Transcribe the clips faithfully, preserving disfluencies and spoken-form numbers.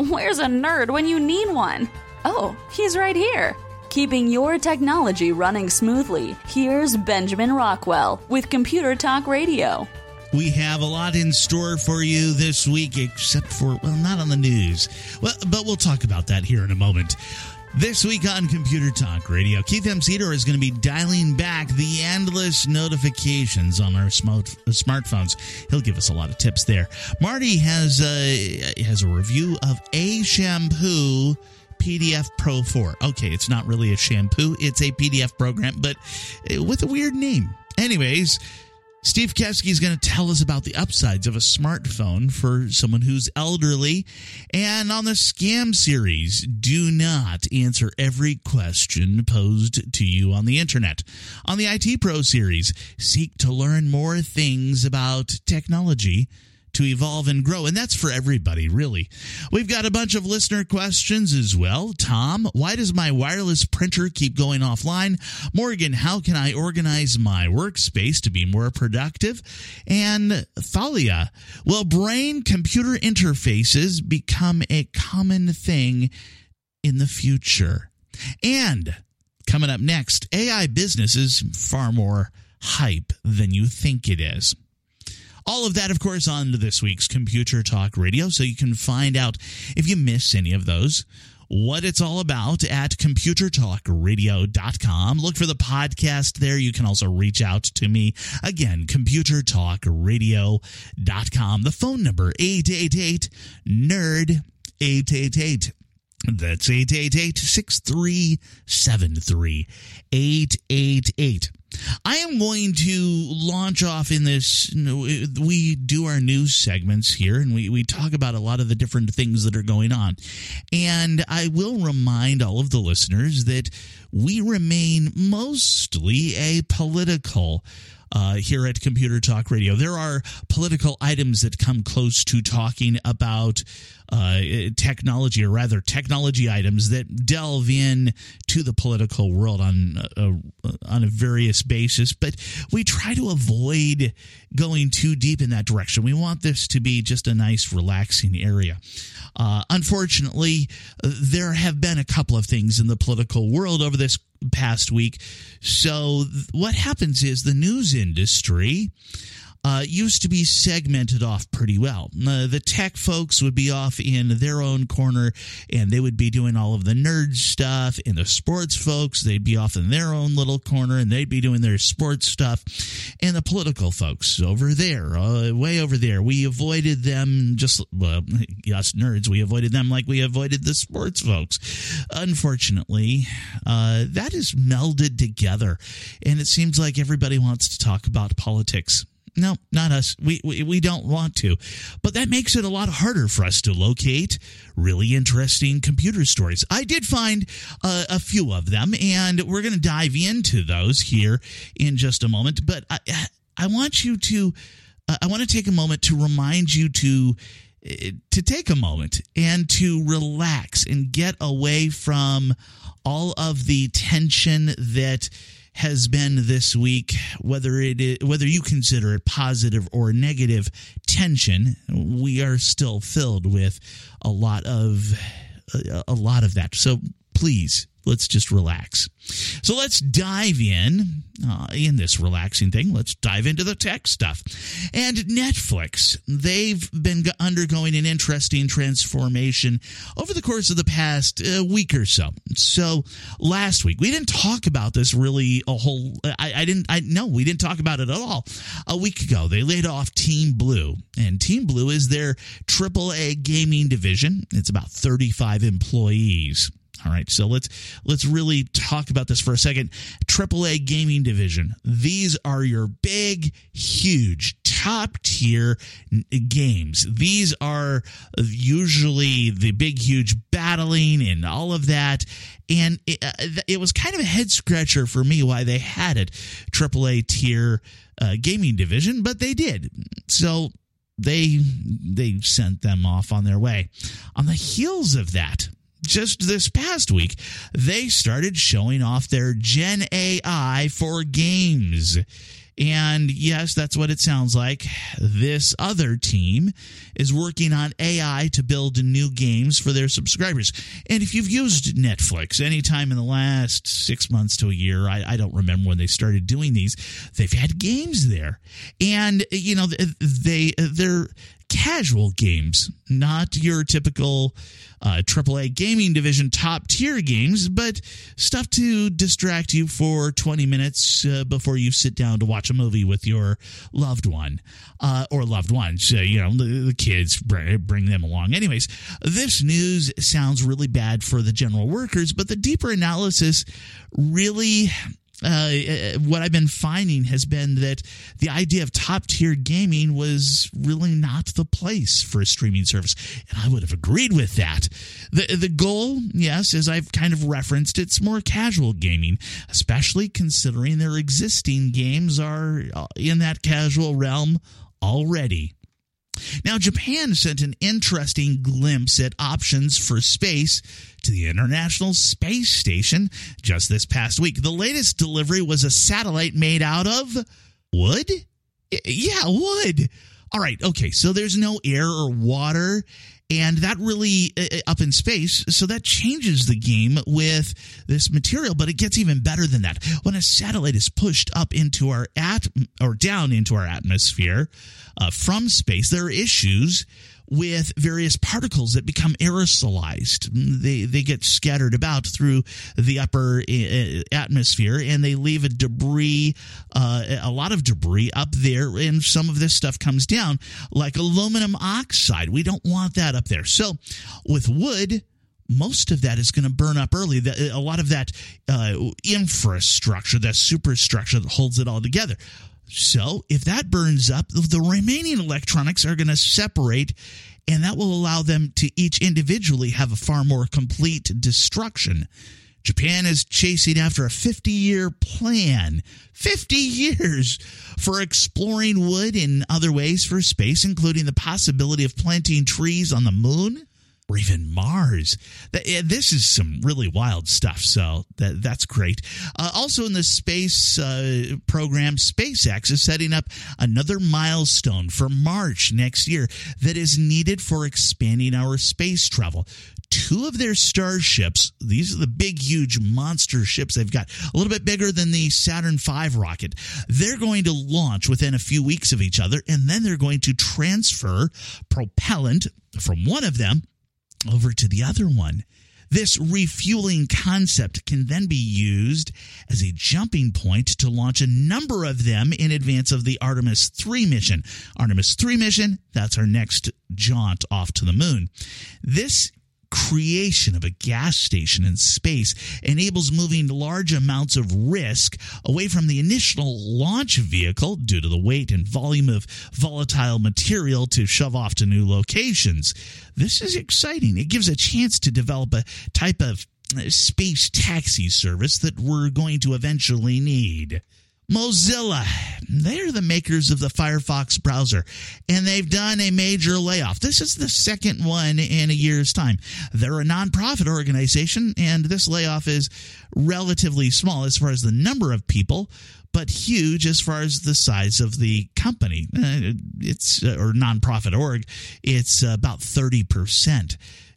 Where's a nerd when you need one? Oh, he's right here. Keeping your technology running smoothly, here's Benjamin Rockwell with Computer Talk Radio. We have a lot in store for you this week, except for, well, not on the news. Well, but we'll talk about that here in a moment. This week on Computer Talk Radio, Keith M. Cedar is going to be dialing back the endless notifications on our smart, smartphones. He'll give us a lot of tips there. Marty has a, has a review of A Shampoo P D F Pro four. Okay, it's not really a shampoo. It's a P D F program, but with a weird name. Anyways, Steve Kesky is going to tell us about the upsides of a smartphone for someone who's elderly. And on the Scam Series, do not answer every question posed to you on the internet. On the I T Pro Series, seek to learn more things about technology to evolve and grow. And that's for everybody, really. We've got a bunch of listener questions as well. Tom, why does my wireless printer keep going offline? Morgan, how can I organize my workspace to be more productive? And Thalia, will brain-computer interfaces become a common thing in the future? And coming up next, A I business is far more hype than you think it is. All of that, of course, on this week's Computer Talk Radio, so you can find out, if you miss any of those, what it's all about at computer talk radio dot com. Look for the podcast there. You can also reach out to me. Again, computer talk radio dot com. The phone number, eight eight eight, nerd, eight eight eight. That's eight eight eight, six three seven three, eight eight eight. I am going to launch off in this. We do our news segments here, and we, we talk about a lot of the different things that are going on. And I will remind all of the listeners that we remain mostly apolitical Uh, here at Computer Talk Radio. There are political items that come close to talking about uh, technology, or rather technology items that delve in to the political world on a, on a various basis, but we try to avoid going too deep in that direction. We want this to be just a nice, relaxing area. Uh, unfortunately, there have been a couple of things in the political world over this past week. So th- what happens is the news industry uh, used to be segmented off pretty well. Uh, the tech folks would be off in their own corner, and they would be doing all of the nerd stuff. And the sports folks, they'd be off in their own little corner, and they'd be doing their sports stuff. And the political folks over there, uh, way over there, we avoided them just, well, us nerds, we avoided them like we avoided the sports folks. Unfortunately, uh, that is melded together, and it seems like everybody wants to talk about politics. No, not us. We, we we don't want to. But that makes it a lot harder for us to locate really interesting computer stories. I did find uh, a few of them, and we're going to dive into those here in just a moment. But I, I want you to, uh, I want to take a moment to remind you to, to take a moment and to relax and get away from all of the tension that has been this week, whether it is, whether you consider it positive or negative tension. We are still filled with a lot of a, a lot of that. So please, let's just relax. So let's dive in, uh, in this relaxing thing. Let's dive into the tech stuff. And Netflix, they've been undergoing an interesting transformation over the course of the past uh, week or so. So last week, we didn't talk about this really a whole, I, I didn't, I no, we didn't talk about it at all. A week ago, they laid off Team Blue, and Team Blue is their triple A gaming division. It's about thirty-five employees. All right, so let's let's really talk about this for a second. triple A gaming division. These are your big, huge, top-tier games. These are usually the big, huge battling and all of that. And it, uh, it was kind of a head-scratcher for me why they had it triple A tier uh, gaming division, but they did. So they they sent them off on their way. On the heels of that, just this past week, they started showing off their Gen A I for games. And yes, that's what it sounds like. This other team is working on A I to build new games for their subscribers. And if you've used Netflix anytime in the last six months to a year, I, I don't remember when they started doing these, they've had games there. And, you know, they, they're casual games, not your typical uh, triple A gaming division top tier games, but stuff to distract you for twenty minutes uh, before you sit down to watch a movie with your loved one uh, or loved ones. Uh, you know, the, the kids, bring, bring them along. Anyways, this news sounds really bad for the general workers, but the deeper analysis really... Uh, what I've been finding has been that the idea of top-tier gaming was really not the place for a streaming service, and I would have agreed with that. The the goal, yes, as I've kind of referenced, it's more casual gaming, especially considering their existing games are in that casual realm already. Now, Japan sent an interesting glimpse at options for space to the International Space Station just this past week. The latest delivery was a satellite made out of wood? Yeah, wood. All right, okay, so there's no air or water, and that really, uh, up in space, so that changes the game with this material, but it gets even better than that. When a satellite is pushed up into our at or down into our atmosphere uh, from space, there are issues with various particles that become aerosolized. They they get scattered about through the upper uh, atmosphere, and they leave a debris, uh, a lot of debris up there, and some of this stuff comes down, like aluminum oxide. We don't want that up there. So with wood, most of that is going to burn up early. A lot of that uh, infrastructure, that superstructure that holds it all together. So if that burns up, the remaining electronics are going to separate, and that will allow them to each individually have a far more complete destruction. Japan is chasing after a fifty-year plan, fifty years, for exploring wood in other ways for space, including the possibility of planting trees on the moon or even Mars. This is some really wild stuff, so that, that's great. Uh, also in the space uh, program, SpaceX is setting up another milestone for March next year that is needed for expanding our space travel. Two of their starships, these are the big, huge monster ships they've got, a little bit bigger than the Saturn five rocket. They're going to launch within a few weeks of each other, and then they're going to transfer propellant from one of them over to the other one. This refueling concept can then be used as a jumping point to launch a number of them in advance of the Artemis three mission. Artemis three mission, that's our next jaunt off to the moon. This creation of a gas station in space enables moving large amounts of risk away from the initial launch vehicle due to the weight and volume of volatile material to shove off to new locations. This is exciting. It gives a chance to develop a type of space taxi service that we're going to eventually need. Mozilla, they're the makers of the Firefox browser, and they've done a major layoff. This is the second one in a year's time. They're a nonprofit organization, and this layoff is relatively small as far as the number of people, but huge as far as the size of the company. It's or nonprofit org. It's about thirty percent.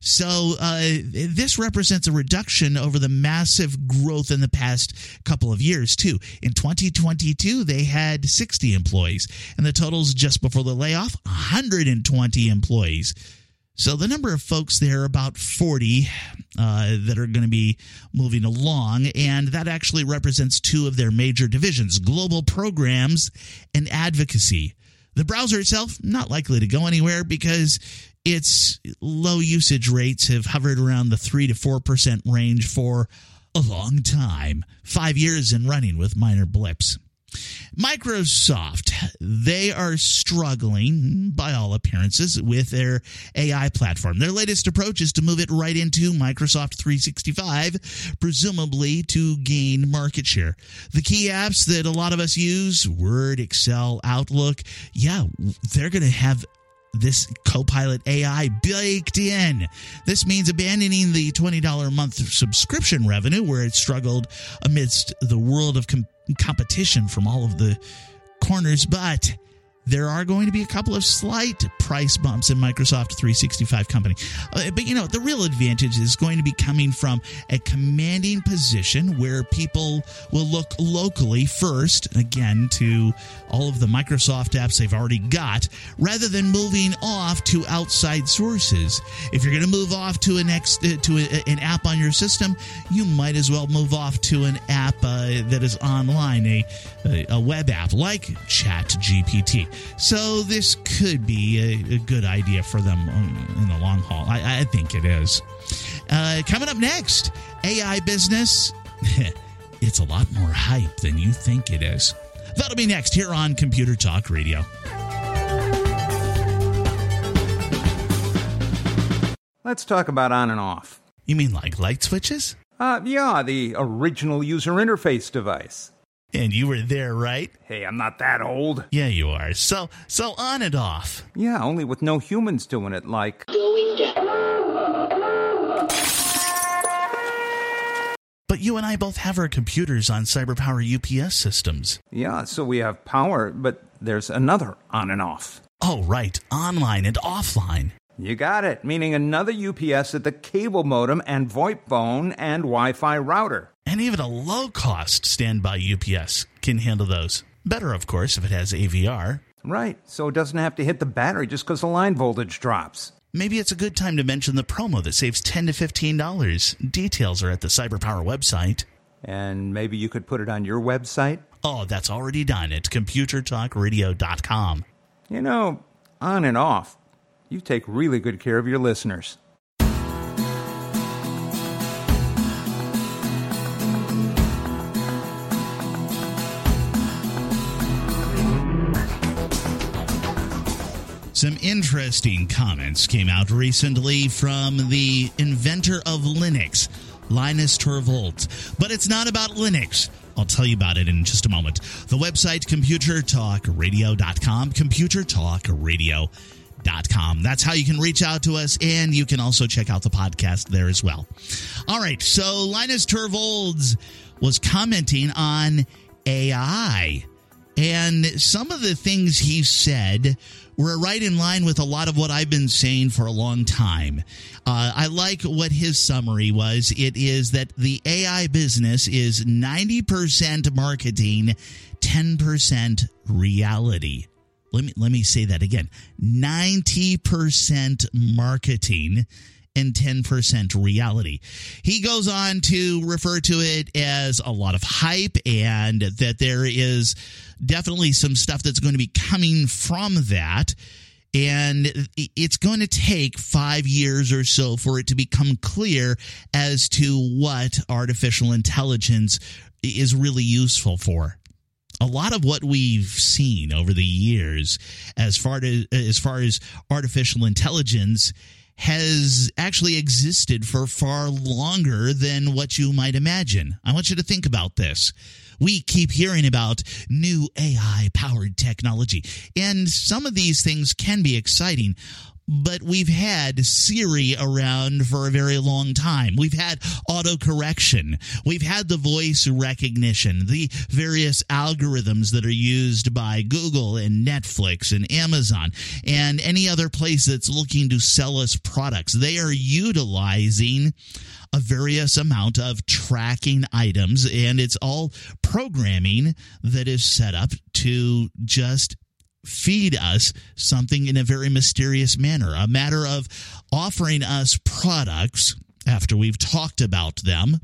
So uh, this represents a reduction over the massive growth in the past couple of years, too. In twenty twenty-two, they had sixty employees, and the totals just before the layoff, one hundred twenty employees. So the number of folks there, about forty, uh, that are going to be moving along, and that actually represents two of their major divisions, global programs and advocacy. The browser itself, not likely to go anywhere because its low usage rates have hovered around the three to four percent range for a long time, five years in running with minor blips. Microsoft, they are struggling, by all appearances, with their A I platform. Their latest approach is to move it right into Microsoft three sixty-five, presumably to gain market share. The key apps that a lot of us use, Word, Excel, Outlook, yeah, they're going to have this Copilot A I baked in. This means abandoning the twenty dollars a month subscription revenue where it struggled amidst the world of com- competition from all of the corners, but there are going to be a couple of slight price bumps in Microsoft three sixty-five Company. Uh, but, you know, the real advantage is going to be coming from a commanding position where people will look locally first, again, to all of the Microsoft apps they've already got, rather than moving off to outside sources. If you're going to move off to an, ex, uh, to a, an app on your system, you might as well move off to an app uh, that is online, a, a, a web app like ChatGPT. So this could be a, a good idea for them in the long haul. I, I think it is. Uh, coming up next, A I business. It's a lot more hype than you think it is. That'll be next here on Computer Talk Radio. Let's talk about on and off. You mean like light switches? Uh, yeah, the original user interface device. And you were there, right? Hey, I'm not that old. Yeah, you are. So, so on and off. Yeah, only with no humans doing it, like... Going down. But you and I both have our computers on CyberPower U P S systems. Yeah, so we have power, but there's another on and off. Oh, right. Online and offline. You got it, meaning another U P S at the cable modem and VoIP phone and Wi-Fi router. And even a low-cost standby U P S can handle those. Better, of course, if it has A V R. Right, so it doesn't have to hit the battery just because the line voltage drops. Maybe it's a good time to mention the promo that saves ten to fifteen dollars. Details are at the CyberPower website. And maybe you could put it on your website? Oh, that's already done at computer talk radio dot com. You know, on and off, you take really good care of your listeners. Some interesting comments came out recently from the inventor of Linux, Linus Torvalds. But it's not about Linux. I'll tell you about it in just a moment. The website, computer talk radio dot com, computer talk radio dot com. That's how you can reach out to us, and you can also check out the podcast there as well. All right, so Linus Torvalds was commenting on A I, and some of the things he said were right in line with a lot of what I've been saying for a long time. Uh, I like what his summary was. It is that the A I business is ninety percent marketing, ten percent reality. Let me, let me say that again. ninety percent marketing and ten percent reality. He goes on to refer to it as a lot of hype, and that there is definitely some stuff that's going to be coming from that. And it's going to take five years or so for it to become clear as to what artificial intelligence is really useful for. A lot of what we've seen over the years as far as, as far as artificial intelligence has actually existed for far longer than what you might imagine. I want you to think about this. We keep hearing about new A I-powered technology, and some of these things can be exciting, but we've had Siri around for a very long time. We've had autocorrection. We've had the voice recognition, the various algorithms that are used by Google and Netflix and Amazon and any other place that's looking to sell us products. They are utilizing a various amount of tracking items, and it's all programming that is set up to just feed us something in a very mysterious manner, a matter of offering us products after we've talked about them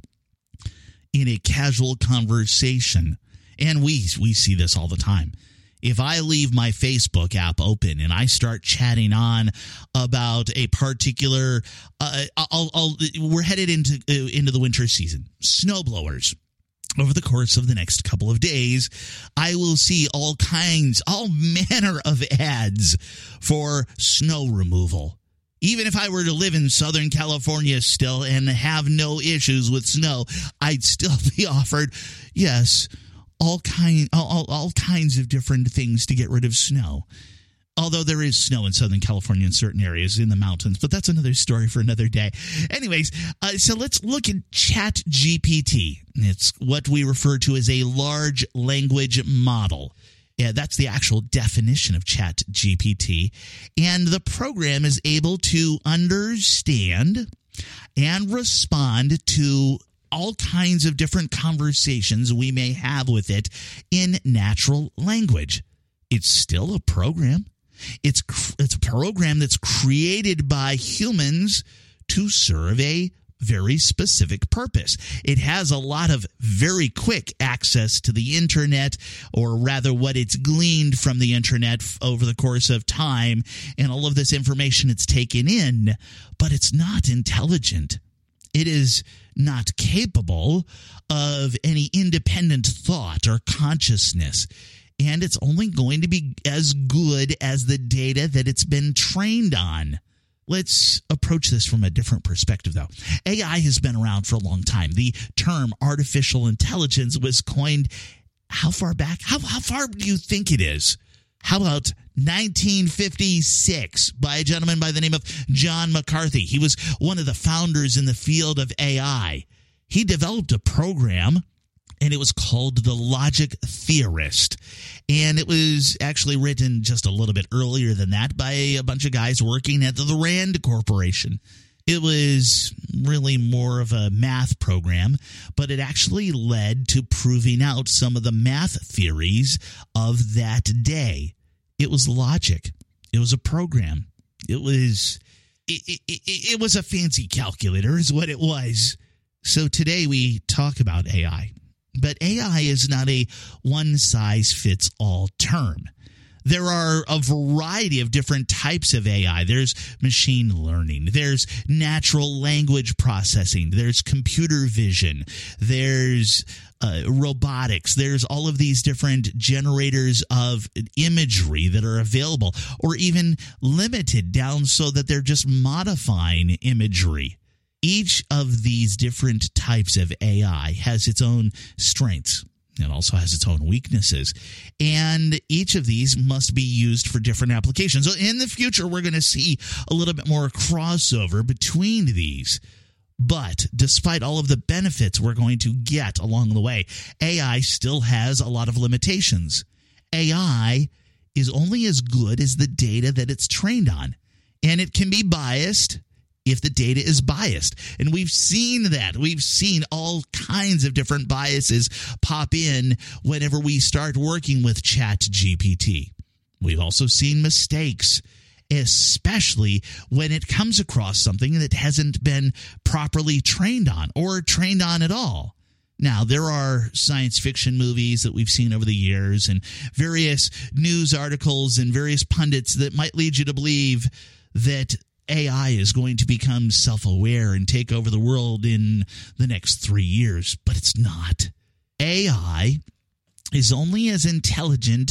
in a casual conversation. And we we see this all the time. If I leave my Facebook app open and I start chatting on about a particular, uh, I'll, I'll, we're headed into uh, into the winter season, snowblowers. Over the course of the next couple of days, I will see all kinds, all manner of ads for snow removal. Even if I were to live in Southern California still and have no issues with snow, I'd still be offered, yes, all kind, all, all kinds of different things to get rid of snow. Although there is snow in Southern California in certain areas in the mountains, but that's another story for another day. Anyways, uh, so let's look at ChatGPT. It's what we refer to as a large language model. Yeah, that's the actual definition of Chat G P T. And the program is able to understand and respond to all kinds of different conversations we may have with it in natural language. It's still a program. It's it's a program that's created by humans to serve a very specific purpose. It has a lot of very quick access to the internet, or rather what it's gleaned from the internet over the course of time, and all of this information it's taken in, but it's not intelligent. It is not capable of any independent thought or consciousness. And it's only going to be as good as the data that it's been trained on. Let's approach this from a different perspective, though. A I has been around for a long time. The term artificial intelligence was coined how far back? How, how far do you think it is? How about nineteen fifty-six by a gentleman by the name of John McCarthy? He was one of the founders in the field of A I. He developed a program, and it was called the Logic Theorist. And it was actually written just a little bit earlier than that by a bunch of guys working at the Rand Corporation. It was really more of a math program, but it actually led to proving out some of the math theories of that day. It was logic. It was a program. It was it, it, it, it was a fancy calculator is what it was. So today we talk about A I. But A I is not a one-size-fits-all term. There are a variety of different types of A I. There's machine learning. There's natural language processing. There's computer vision. There's uh, robotics. There's all of these different generators of imagery that are available, or even limited down so that they're just modifying imagery. Each of these different types of A I has its own strengths. It also has its own weaknesses. And each of these must be used for different applications. So in the future, we're going to see a little bit more crossover between these. But despite all of the benefits we're going to get along the way, A I still has a lot of limitations. A I is only as good as the data that it's trained on. And it can be biased if the data is biased. And we've seen that. We've seen all kinds of different biases pop in whenever we start working with Chat G P T. We've also seen mistakes, especially when it comes across something that hasn't been properly trained on or trained on at all. Now, there are science fiction movies that we've seen over the years and various news articles and various pundits that might lead you to believe that A I is going to become self-aware and take over the world in the next three years, but it's not. A I is only as intelligent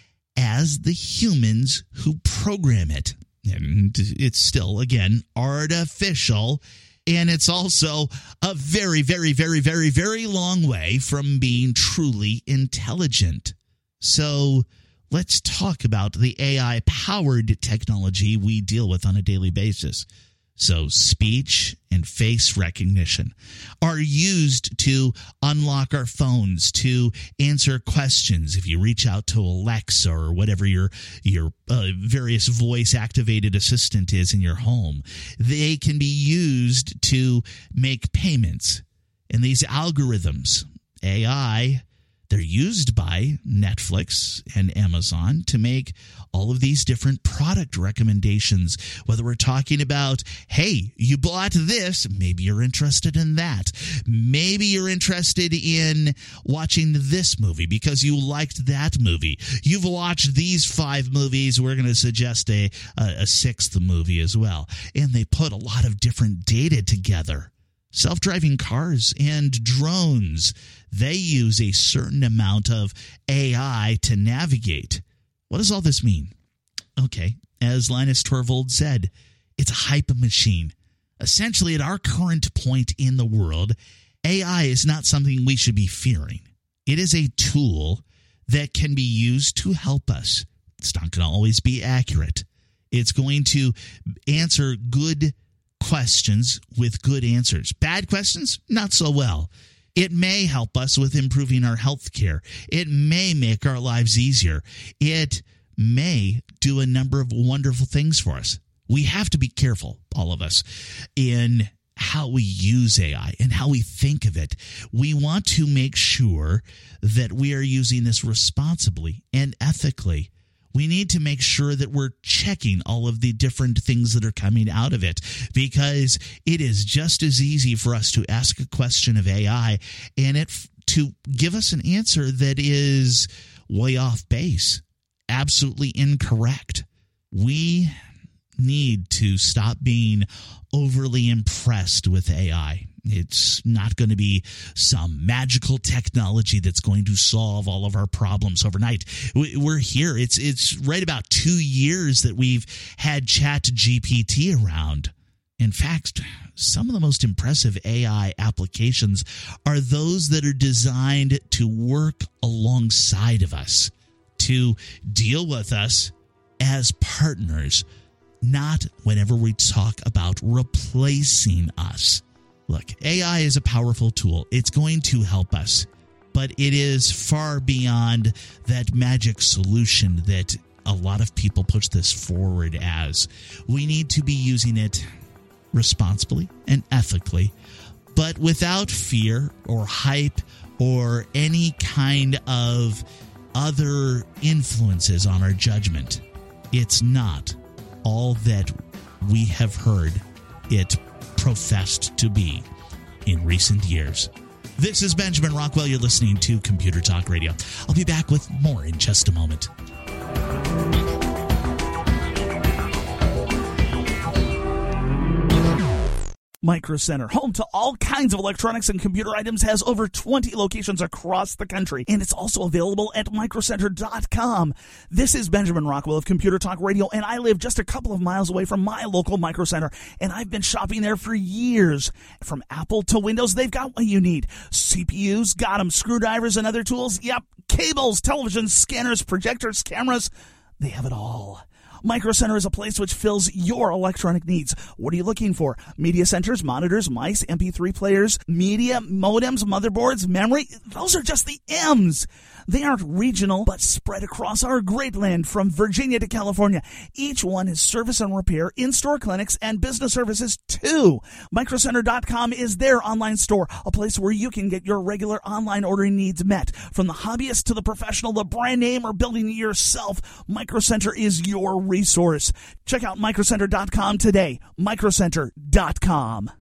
as the humans who program it. And it's still, again, artificial, and it's also a very, very, very, very, very long way from being truly intelligent. So let's talk about the A I-powered technology we deal with on a daily basis. So speech and face recognition are used to unlock our phones, to answer questions. If you reach out to Alexa or whatever your your uh, various voice-activated assistant is in your home, they can be used to make payments. And these algorithms, A I, they're used by Netflix and Amazon to make all of these different product recommendations. Whether we're talking about, hey, you bought this, maybe you're interested in that. Maybe you're interested in watching this movie because you liked that movie. You've watched these five movies. We're going to suggest a, a, a sixth movie as well. And they put a lot of different data together. Self-driving cars and drones, they use a certain amount of A I to navigate. What does all this mean? Okay, as Linus Torvald said, it's a hype machine. Essentially, at our current point in the world, A I is not something we should be fearing. It is a tool that can be used to help us. It's not going to always be accurate. It's going to answer good questions with good answers. Bad questions, not so well. It may help us with improving our health care. It may make our lives easier. It may do a number of wonderful things for us. We have to be careful, all of us, in how we use A I and how we think of it. We want to make sure that we are using this responsibly and ethically. We need to make sure that we're checking all of the different things that are coming out of it, because it is just as easy for us to ask a question of A I and it to give us an answer that is way off base, absolutely incorrect. We need to stop being overly impressed with A I. It's not going to be some magical technology that's going to solve all of our problems overnight. We're here. It's it's right about two years that we've had Chat G P T around. In fact, some of the most impressive A I applications are those that are designed to work alongside of us, to deal with us as partners, not whenever we talk about replacing us. Look, A I is a powerful tool. It's going to help us, but it is far beyond that magic solution that a lot of people push this forward as. We need to be using it responsibly and ethically, but without fear or hype or any kind of other influences on our judgment. It's not all that we have heard it professed to be in recent years. This is Benjamin Rockwell. You're listening to Computer Talk Radio. I'll be back with more in just a moment. Micro Center, home to all kinds of electronics and computer items, has over twenty locations across the country, and it's also available at micro center dot com. This is Benjamin Rockwell of Computer Talk Radio, and I live just a couple of miles away from my local Micro Center, and I've been shopping there for years. From Apple to Windows, they've got what you need. C P Us, got them. Screwdrivers and other tools, yep. Cables, televisions, scanners, projectors, cameras, they have it all. Micro Center is a place which fills your electronic needs. What are you looking for? Media centers, monitors, mice, M P three players, media, modems, motherboards, memory. Those are just the M's. They aren't regional, but spread across our great land from Virginia to California. Each one is service and repair, in-store clinics, and business services too. micro center dot com is their online store, a place where you can get your regular online ordering needs met. From the hobbyist to the professional, the brand name, or building it yourself, Micro Center is your resource. Check out micro center dot com today. micro center dot com.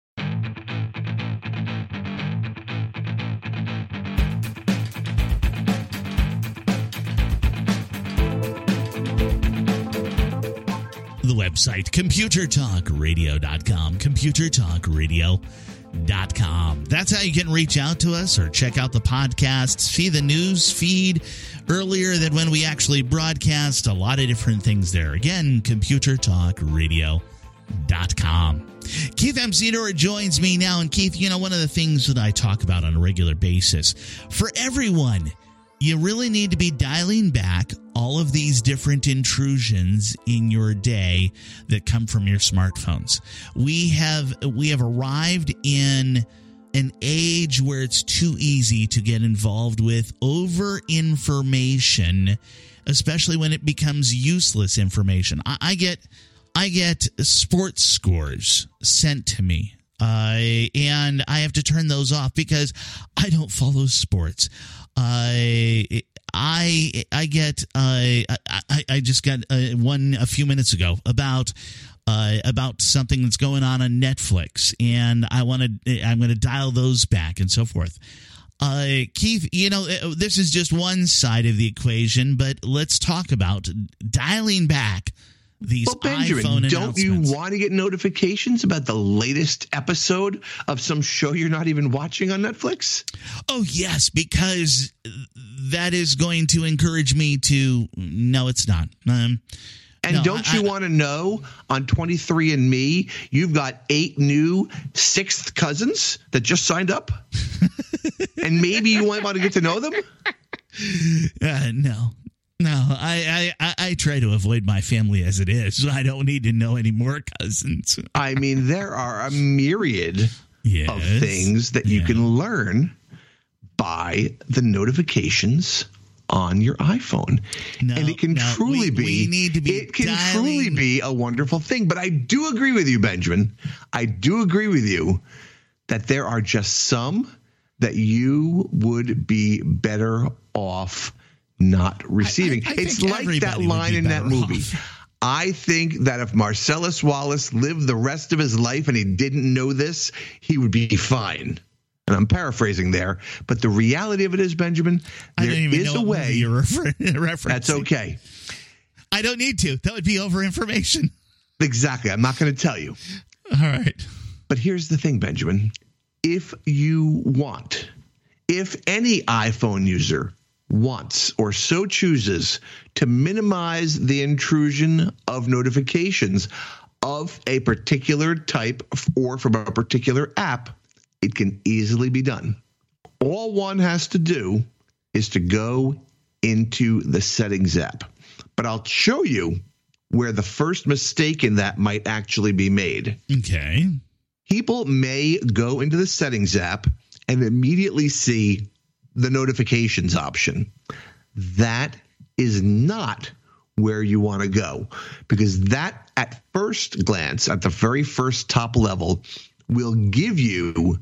The website, computer talk radio dot com, computer talk radio dot com. That's how you can reach out to us or check out the podcasts, see the news feed earlier than when we actually broadcast, a lot of different things there. Again, computer talk radio dot com. Keith Amsidor joins me now. And Keith, you know, one of the things that I talk about on a regular basis, for everyone, you really need to be dialing back all of these different intrusions in your day that come from your smartphones. We have we have arrived in an age where it's too easy to get involved with over information, especially when it becomes useless information. I, I get I get sports scores sent to me. Uh, and I have to turn those off because I don't follow sports. I uh, I I get uh, I I just got uh, one a few minutes ago about uh, about something that's going on on Netflix, and I want to I'm going to dial those back and so forth. Uh, Keith, you know, this is just one side of the equation, but let's talk about dialing back these well, Benjamin, iPhone don't you want to get notifications about the latest episode of some show you're not even watching on Netflix? Oh, yes, because that is going to encourage me to. No, it's not. Um, and no, don't I, you want to know on twenty-three and me, you've got eight new sixth cousins that just signed up? And maybe you might want to get to know them? Uh, no. No, I, I, I try to avoid my family as it is. I don't need to know any more cousins. I mean, there are a myriad yes. of things that you yeah. can learn by the notifications on your iPhone. No, and it can no, truly we, be, we need to be it can dialing. truly be a wonderful thing. But I do agree with you, Benjamin. I do agree with you that there are just some that you would be better off not receiving. I, I, I it's think like that line in that movie. Off. I think that if Marcellus Wallace lived the rest of his life and he didn't know this, he would be fine. And I'm paraphrasing there, but the reality of it is, Benjamin, there is a way. You're refer- referencing. That's okay. I don't need to. That would be over information. Exactly. I'm not going to tell you. All right. But here's the thing, Benjamin. If you want, if any iPhone user wants or so chooses to minimize the intrusion of notifications of a particular type or from a particular app, it can easily be done. All one has to do is to go into the Settings app. But I'll show you where the first mistake in that might actually be made. Okay. People may go into the Settings app and immediately see the notifications option. That is not where you want to go, because that at first glance, at the very first top level, will give you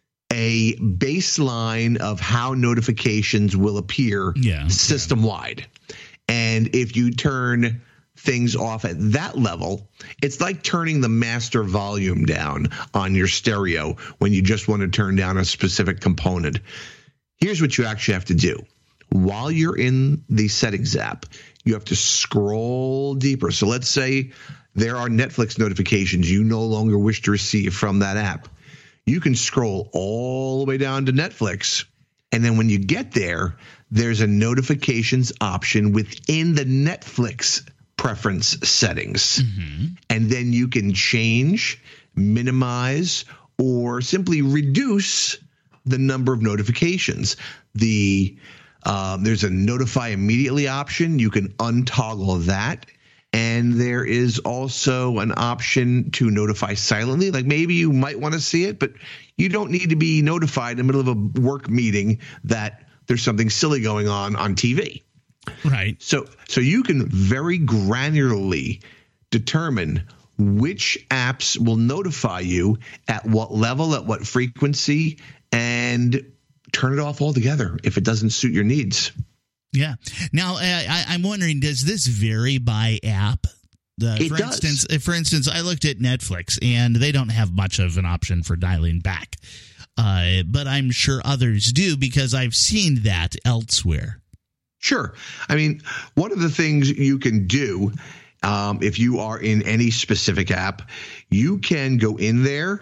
a baseline of how notifications will appear yeah, system-wide. Yeah. And if you turn things off at that level, it's like turning the master volume down on your stereo when you just want to turn down a specific component. Here's what you actually have to do. While you're in the Settings app, you have to scroll deeper. So let's say there are Netflix notifications you no longer wish to receive from that app. You can scroll all the way down to Netflix. And then when you get there, there's a notifications option within the Netflix preference settings. Mm-hmm. And then you can change, minimize, or simply reduce the number of notifications. The um, there's a notify immediately option. You can untoggle that. And there is also an option to notify silently. Like maybe you might want to see it, but you don't need to be notified in the middle of a work meeting that there's something silly going on on T V. Right. So, so you can very granularly determine which apps will notify you at what level, at what frequency, and turn it off altogether if it doesn't suit your needs. Yeah. Now, I, I'm wondering, does this vary by app? The, it for does. Instance, for instance, I looked at Netflix, and they don't have much of an option for dialing back. Uh, but I'm sure others do, because I've seen that elsewhere. Sure. I mean, one of the things you can do um, if you are in any specific app, you can go in there,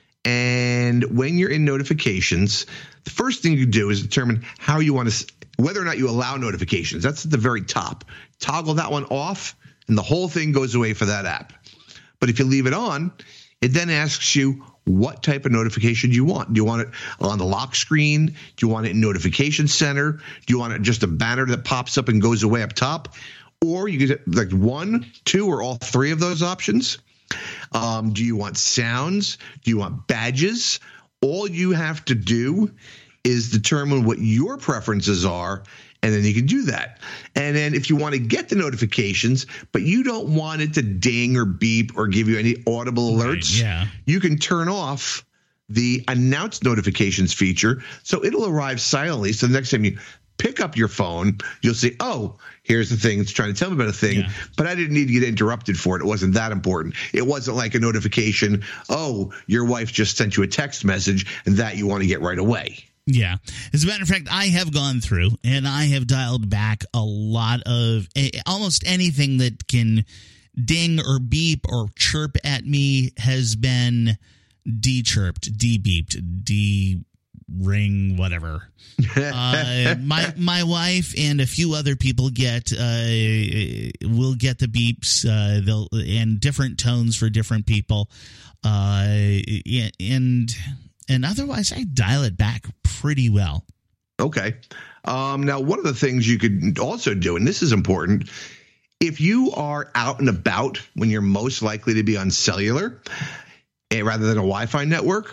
and when you're in notifications, the first thing you do is determine how you want to, whether or not you allow notifications. That's at the very top. Toggle that one off, and the whole thing goes away for that app. But if you leave it on, it then asks you what type of notification do you want. Do you want it on the lock screen? Do you want it in Notification Center? Do you want it just a banner that pops up and goes away up top? Or you get like one, two, or all three of those options. Um, do you want sounds? Do you want badges? All you have to do is determine what your preferences are, and then you can do that. And then if you want to get the notifications, but you don't want it to ding or beep or give you any audible alerts, right, yeah. you can turn off the announce notifications feature, so it'll arrive silently. So the next time you pick up your phone, you'll see, oh, here's the thing. It's trying to tell me about a thing, yeah. but I didn't need to get interrupted for it. It wasn't that important. It wasn't like a notification, oh, your wife just sent you a text message, and that you want to get right away. Yeah. As a matter of fact, I have gone through and I have dialed back a lot of almost anything that can ding or beep or chirp at me has been de-chirped, de-beeped, de-ring, whatever. uh, my my wife and a few other people get uh, will get the beeps uh, they'll and different tones for different people, uh, and. And otherwise, I dial it back pretty well. Okay. Um, now, one of the things you could also do, and this is important, if you are out and about when you're most likely to be on cellular rather than a Wi-Fi network,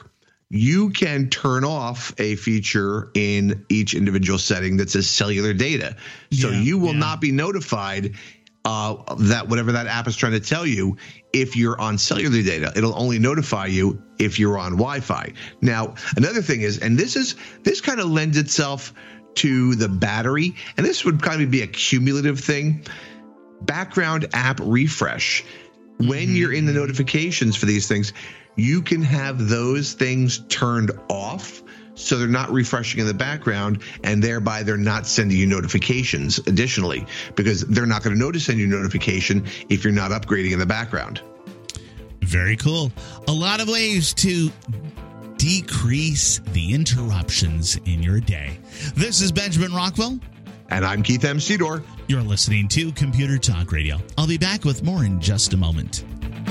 you can turn off a feature in each individual setting that says cellular data. So Yeah, you will yeah. not be notified uh, that whatever that app is trying to tell you if you're on cellular data. It'll only notify you if you're on Wi-Fi. Now, another thing is, and this is this kind of lends itself to the battery, and this would probably be a cumulative thing. Background app refresh. When you're in the notifications for these things, you can have those things turned off so they're not refreshing in the background, and thereby they're not sending you notifications additionally, because they're not going to notice send you notification if you're not upgrading in the background. Very cool. A lot of ways to decrease the interruptions in your day. This is Benjamin Rockwell. And I'm Keith M. Sedor. You're listening to Computer Talk Radio. I'll be back with more in just a moment.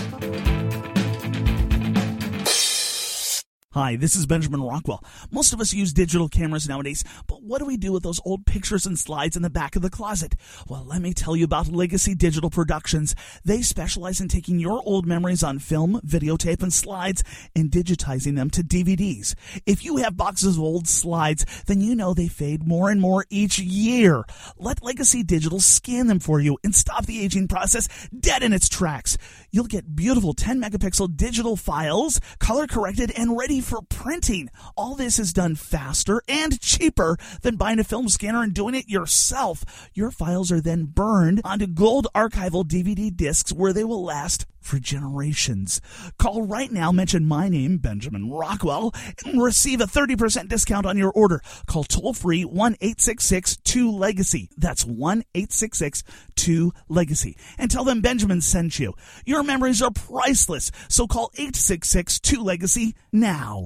Hi, this is Benjamin Rockwell. Most of us use digital cameras nowadays, but what do we do with those old pictures and slides in the back of the closet? Well, let me tell you about Legacy Digital Productions. They specialize in taking your old memories on film, videotape, and slides and digitizing them to D V Ds. If you have boxes of old slides, then you know they fade more and more each year. Let Legacy Digital scan them for you and stop the aging process dead in its tracks. You'll get beautiful ten megapixel digital files, color corrected and ready for printing. All this is done faster and cheaper than buying a film scanner and doing it yourself. Your files are then burned onto gold archival D V D discs where they will last for generations. Call right now, mention my name, Benjamin Rockwell, and receive a thirty percent discount on your order. Call toll-free one eight six six two legacy. That's one eight six six two legacy. And tell them Benjamin sent you. Your memories are priceless, so call eight six six two legacy now.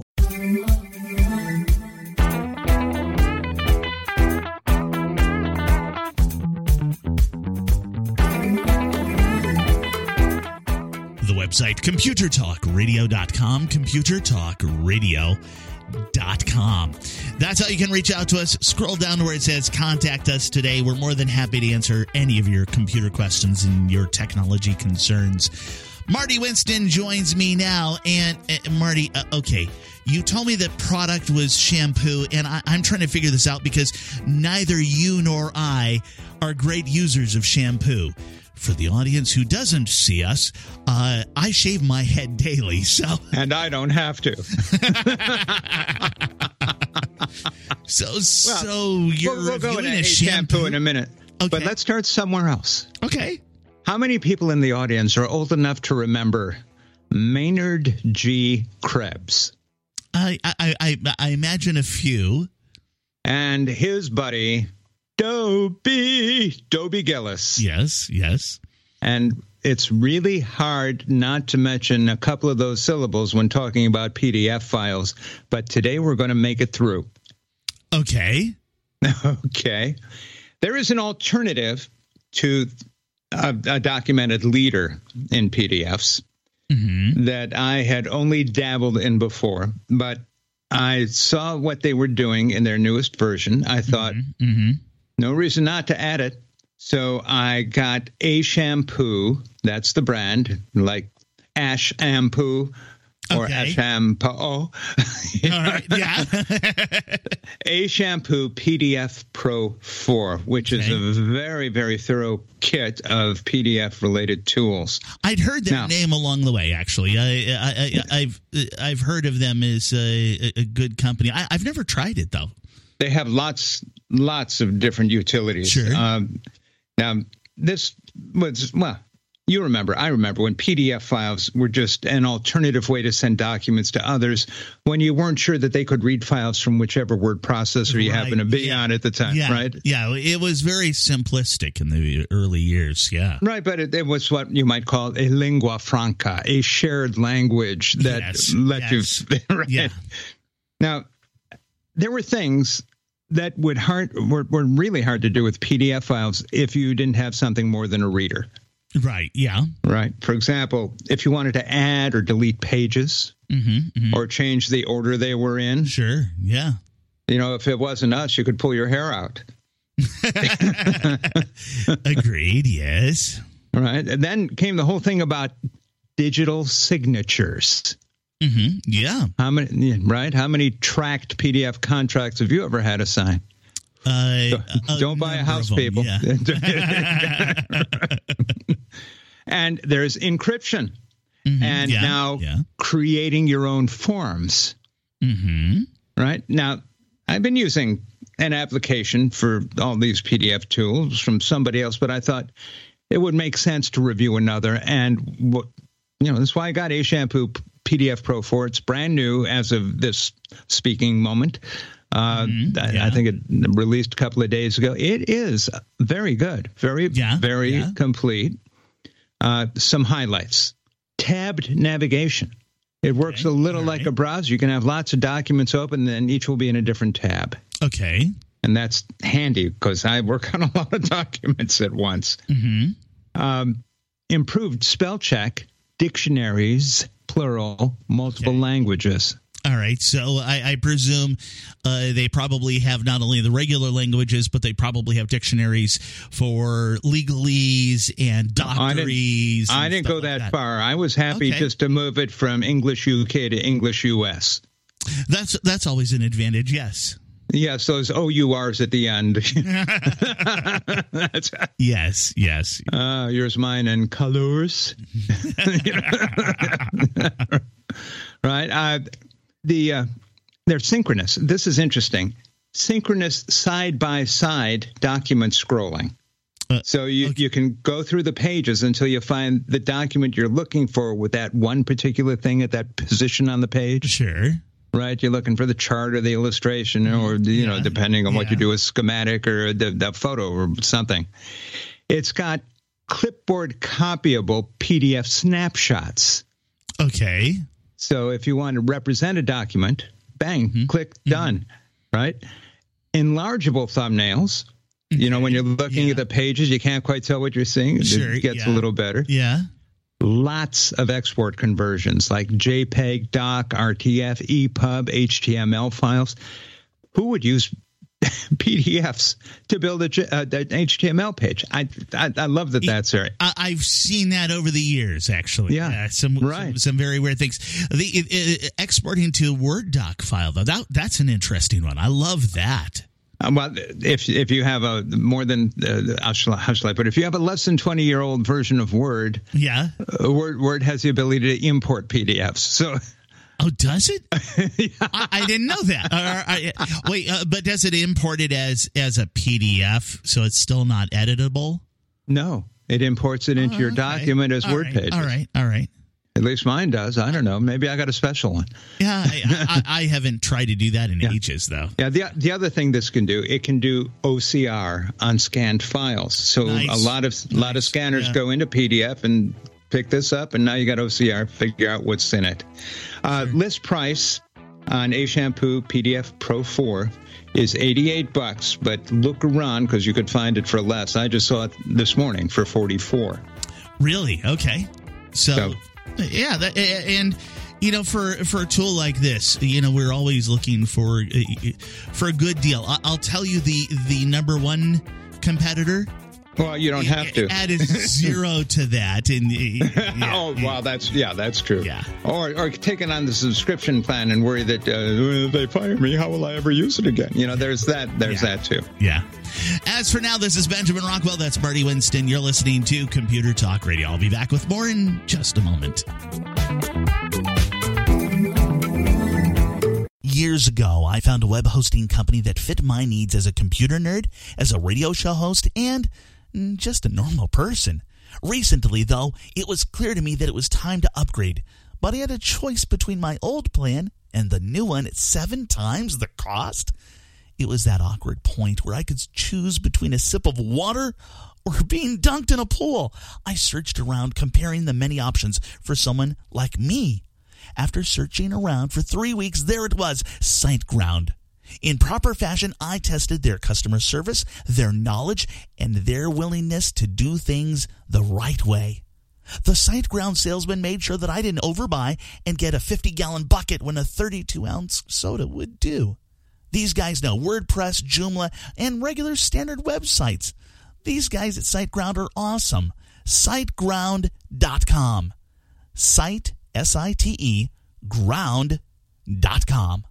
The website, computer talk radio dot com, computer talk radio dot com. That's how you can reach out to us. Scroll down to where it says contact us today. We're more than happy to answer any of your computer questions and your technology concerns. Marty Winston joins me now. And uh, Marty, uh, okay, you told me that product was shampoo, and I, I'm trying to figure this out because neither you nor I are great users of shampoo. For the audience who doesn't see us, uh, I shave my head daily, so... And I don't have to. so, Well, so you're we'll, we'll go reviewing into a a shampoo? shampoo in a minute. Okay. But let's start somewhere else. Okay. How many people in the audience are old enough to remember Maynard G. Krebs I, I, I, I imagine a few. and his buddy Dobie, Dobie Gillis? Yes, yes. And it's really hard not to mention a couple of those syllables when talking about P D F files, but today we're going to make it through. Okay. Okay. There is an alternative to a, a documented leader in P D Fs Mm-hmm. that I had only dabbled in before, but I saw what they were doing in their newest version. I thought, Mm-hmm. no reason not to add it. So I got A Shampoo. That's the brand, like Ash Shampoo or Okay. Ash Shampoo. All right, yeah. A Shampoo P D F Pro four, which is Okay. a very, very thorough kit of P D F-related tools. I'd heard their Now- name along the way, actually. I, I, I, I've I've heard of them as a, a good company. I, I've never tried it, though. They have lots, lots of different utilities. Sure. Um, now, this was, well, you remember, I remember when P D F files were just an alternative way to send documents to others when you weren't sure that they could read files from whichever word processor you Right, happen to be yeah. on at the time, Yeah, right? yeah. It was very simplistic in the early years. Yeah. Right, but it, it was what you might call a lingua franca, a shared language that Yes, let yes. you. Right? Yeah. Now, there were things that would hard were, were really hard to do with P D F files if you didn't have something more than a reader. Right. Yeah. Right. For example, if you wanted to add or delete pages Mm-hmm, mm-hmm. or change the order they were in, Sure. Yeah. you know, if it wasn't us, you could pull your hair out. Agreed. Yes. Right. And then came the whole thing about digital signatures. Mm-hmm. Yeah. How many? Right? How many tracked P D F contracts have you ever had to sign? Uh, don't don't buy a house, them, people. Yeah. And there's encryption, Mm-hmm. and yeah. now yeah. creating your own forms. Mm-hmm. Right now, I've been using an application for all these P D F tools from somebody else, but I thought it would make sense to review another. And what you know, that's why I got A Shampoo P D F Pro four. It's brand new as of this speaking moment. Uh, mm-hmm. I, yeah. I think it released a couple of days ago. It is very good, very, yeah. very yeah. complete. Uh, some highlights. Tabbed navigation. It works Okay. a little All like right. a browser. You can have lots of documents open, and each will be in a different tab. Okay. And that's handy because I work on a lot of documents at once. Mm-hmm. Um, improved spell check, dictionaries, plural, multiple Okay. languages. All right. So I, I presume uh, they probably have not only the regular languages, but they probably have dictionaries for legalese and doctories. I and didn't stuff go like that, that far. I was happy Okay. just to move it from English U K to English U S. That's that's always an advantage. Yes. Yes, those O U Rs at the end. That's, Yes. Yes. uh, yours, mine, and colors. Right? Uh, the uh, they're synchronous. This is interesting. Synchronous side-by-side document scrolling. Uh, So you, okay. you can go through the pages until you find the document you're looking for with that one particular thing at that position on the page. Sure. Right, you're looking for the chart or the illustration, or you Yeah. know, depending on what Yeah. you do, a schematic or the, the photo or something. It's got clipboard copyable P D F snapshots. Okay. So if you want to represent a document, bang, Mm-hmm. click, done. Right, enlargeable thumbnails. You know, when you're looking Yeah. at the pages, you can't quite tell what you're seeing. It Sure, gets yeah. a little better. Yeah. Lots of export conversions like JPEG, doc, R T F, E P U B, H T M L files. Who would use P D Fs to build a, J- uh, an H T M L page? I, I I love that that's there. I, I've seen that over the years, actually. Yeah, some, right. some some very weird things. The it, it, exporting to a Word doc file, though, that that's an interesting one. I love that. Uh, well, if if you have a more than uh, how shall I- how shall I put it? If you have a less than twenty year old version of Word, Yeah. uh, Word Word has the ability to import P D Fs. So Oh, does it? I, I didn't know that. Uh, I, wait, uh, but does it import it as as a P D F, so it's still not editable? no, it imports it into Oh, your okay. document as All Word right, pages. All right, all right. At least mine does. I don't know. Maybe I got a special one. Yeah, I, I, I haven't tried to do that in Yeah. ages, though. Yeah, the the other thing this can do, it can do O C R on scanned files. So Nice. a lot of a lot of Nice. scanners Yeah. go into P D F and pick this up, and now you got O C R. Figure out what's in it. Uh, list price on A Shampoo P D F Pro four is eighty-eight bucks, but look around because you could find it for less. I just saw it this morning for forty-four. Really? Okay. So, So- yeah, that, and you know, for for a tool like this, you know, we're always looking for for a good deal. I, I'll tell you the the number one competitor. Well, you don't have to. Add a zero to that, and yeah, oh, wow, that's yeah, that's true. Yeah. Or or taking on the subscription plan and worry that uh, well, they fire me. How will I ever use it again? You know, there's that. There's Yeah. that too. yeah. As for now, this is Benjamin Rockwell. That's Marty Winston. You're listening to Computer Talk Radio. I'll be back with more in just a moment. Years ago, I found a web hosting company that fit my needs as a computer nerd, as a radio show host, and just a normal person. Recently, though, it was clear to me that it was time to upgrade, but I had a choice between my old plan and the new one at seven times the cost. It was that awkward point where I could choose between a sip of water or being dunked in a pool. I searched around, comparing the many options for someone like me. After searching around for three weeks, there it was, SiteGround. In proper fashion, I tested their customer service, their knowledge, and their willingness to do things the right way. The SiteGround salesman made sure that I didn't overbuy and get a fifty-gallon bucket when a thirty-two ounce soda would do. These guys know WordPress, Joomla, and regular standard websites. These guys at SiteGround are awesome. SiteGround dot com. Site, S I T E, ground dot com.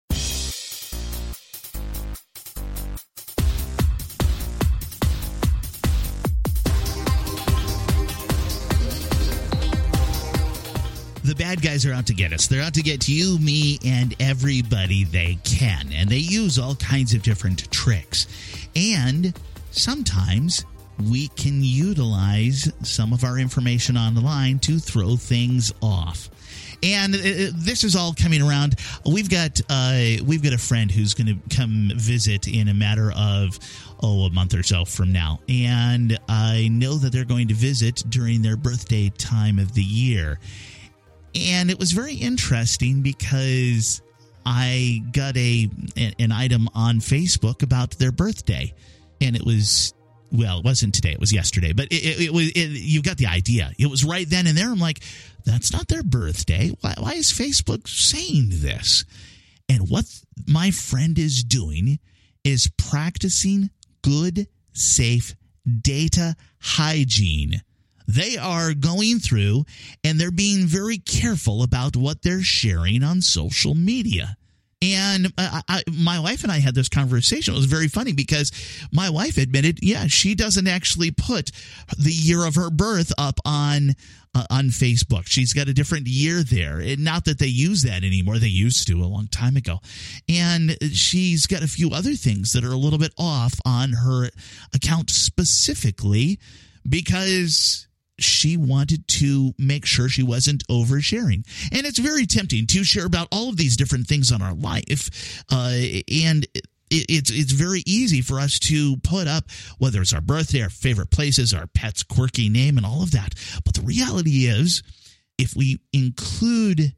The bad guys are out to get us. They're out to get you, me, and everybody they can. And they use all kinds of different tricks. And sometimes we can utilize some of our information online to throw things off. And uh, this is all coming around. We've got uh, we've got a friend who's going to come visit in a matter of, oh, a month or so from now. And I know that they're going to visit during their birthday time of the year. And it was very interesting because I got a an item on Facebook about their birthday. And it was, well, it wasn't today. It was yesterday. But it, it, it was. It, you got the idea. It was right then and there. I'm like, that's not their birthday. Why, why is Facebook saying this? And what my friend is doing is practicing good, safe data hygiene. They are going through and they're being very careful about what they're sharing on social media. And I, I, my wife and I had this conversation. It was very funny because my wife admitted, yeah, she doesn't actually put the year of her birth up on uh, on Facebook. She's got a different year there. And not that they use that anymore. They used to a long time ago. And she's got a few other things that are a little bit off on her account specifically because she wanted to make sure she wasn't oversharing. And it's very tempting to share about all of these different things on our life. Uh, and it, it's it's very easy for us to put up, whether it's our birthday, our favorite places, our pet's quirky name, and all of that. But the reality is, if we include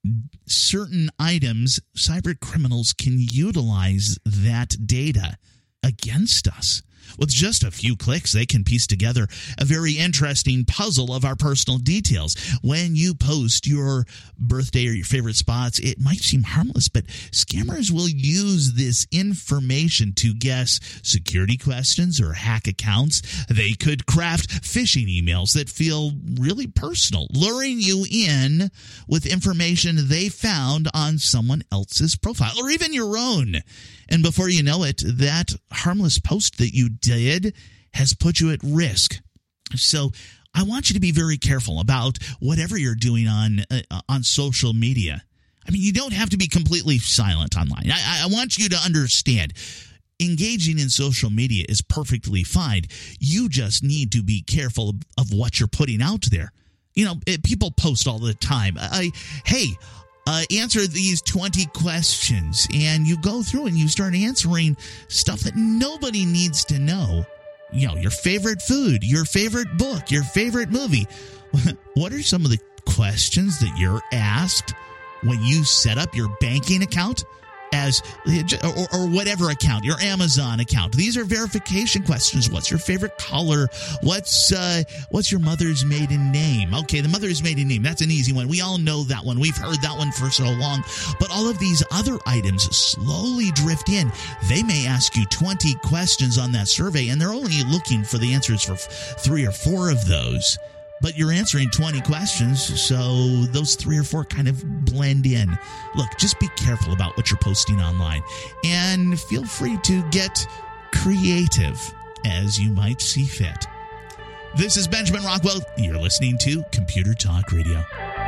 certain items, cyber criminals can utilize that data against us. With just a few clicks, they can piece together a very interesting puzzle of our personal details. When you post your birthday or your favorite spots, it might seem harmless, but scammers will use this information to guess security questions or hack accounts. They could craft phishing emails that feel really personal, luring you in with information they found on someone else's profile or even your own. And before you know it, that harmless post that you did has put you at risk. So I want you to be very careful about whatever you're doing on uh, on social media. I mean, you don't have to be completely silent online. I, I want you to understand. Engaging in social media is perfectly fine. You just need to be careful of, of what you're putting out there. You know, it, people post all the time. I, hey, Uh, answer these twenty questions, and you go through and you start answering stuff that nobody needs to know. You know, your favorite food, your favorite book, your favorite movie. What are some of the questions that you're asked when you set up your banking account as or, or whatever account, your Amazon account? These are verification questions. What's your favorite color? What's uh, what's your mother's maiden name? Okay, the mother's maiden name. That's an easy one. We all know that one. We've heard that one for so long. But all of these other items slowly drift in. They may ask you twenty questions on that survey, and they're only looking for the answers for three or four of those. But you're answering twenty questions, so those three or four kind of blend in. Look, just be careful about what you're posting online. And feel free to get creative as you might see fit. This is Benjamin Rockwell. You're listening to Computer Talk Radio.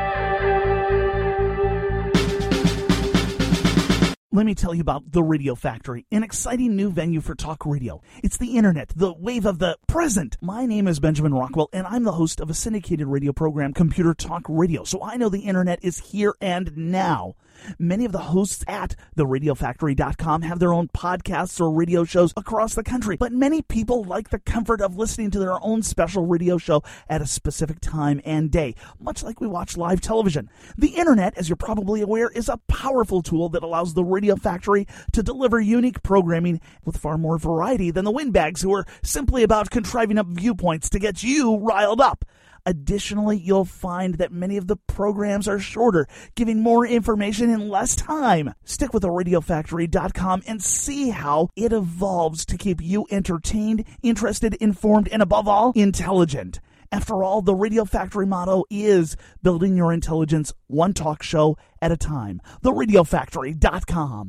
Let me tell you about The Radio Factory, an exciting new venue for talk radio. It's the internet, the wave of the present. My name is Benjamin Rockwell, and I'm the host of a syndicated radio program, Computer Talk Radio, so I know the internet is here and now. Many of the hosts at the radio factory dot com have their own podcasts or radio shows across the country, but many people like the comfort of listening to their own special radio show at a specific time and day, much like we watch live television. The internet, as you're probably aware, is a powerful tool that allows the Radio Factory to deliver unique programming with far more variety than the windbags who are simply about contriving up viewpoints to get you riled up. Additionally, you'll find that many of the programs are shorter, giving more information in less time. Stick with the radio factory dot com and see how it evolves to keep you entertained, interested, informed, and above all, intelligent. After all, the Radio Factory motto is building your intelligence one talk show at a time. the radio factory dot com.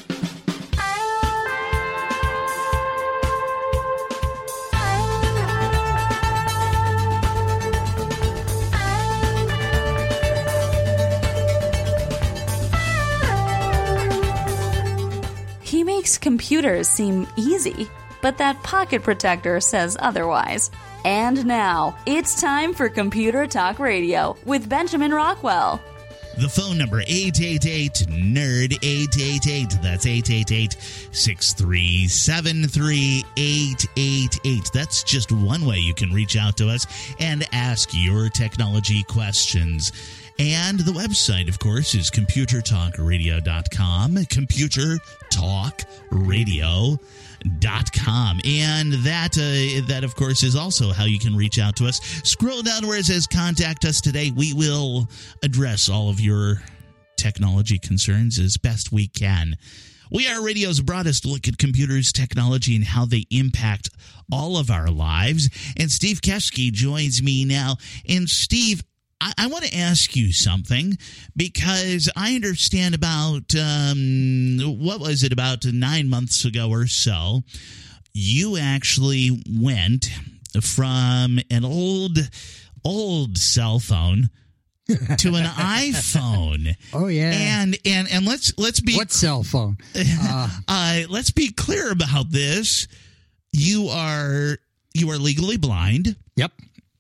He makes computers seem easy, but that pocket protector says otherwise. And now, it's time for Computer Talk Radio with Benjamin Rockwell. The phone number, eight eight eight, N E R D, eight eight eight. That's eight eight eight, six three seven three, eight eight eight. That's just one way you can reach out to us and ask your technology questions. And the website, of course, is computer talk radio dot com, computer talk radio dot com. And that, uh, that, of course, is also how you can reach out to us. Scroll down where it says Contact Us Today. We will address all of your technology concerns as best we can. We are radio's broadest look at computers, technology, and how they impact all of our lives. And Steve Kefsky joins me now. And Steve, I, I want to ask you something, because I understand about, um, what was it, about nine months ago or so, you actually went from an old, old cell phone to an iPhone. Oh yeah. And and and let's let's be what cell phone? Uh, uh, let's be clear about this. You are you are legally blind. Yep.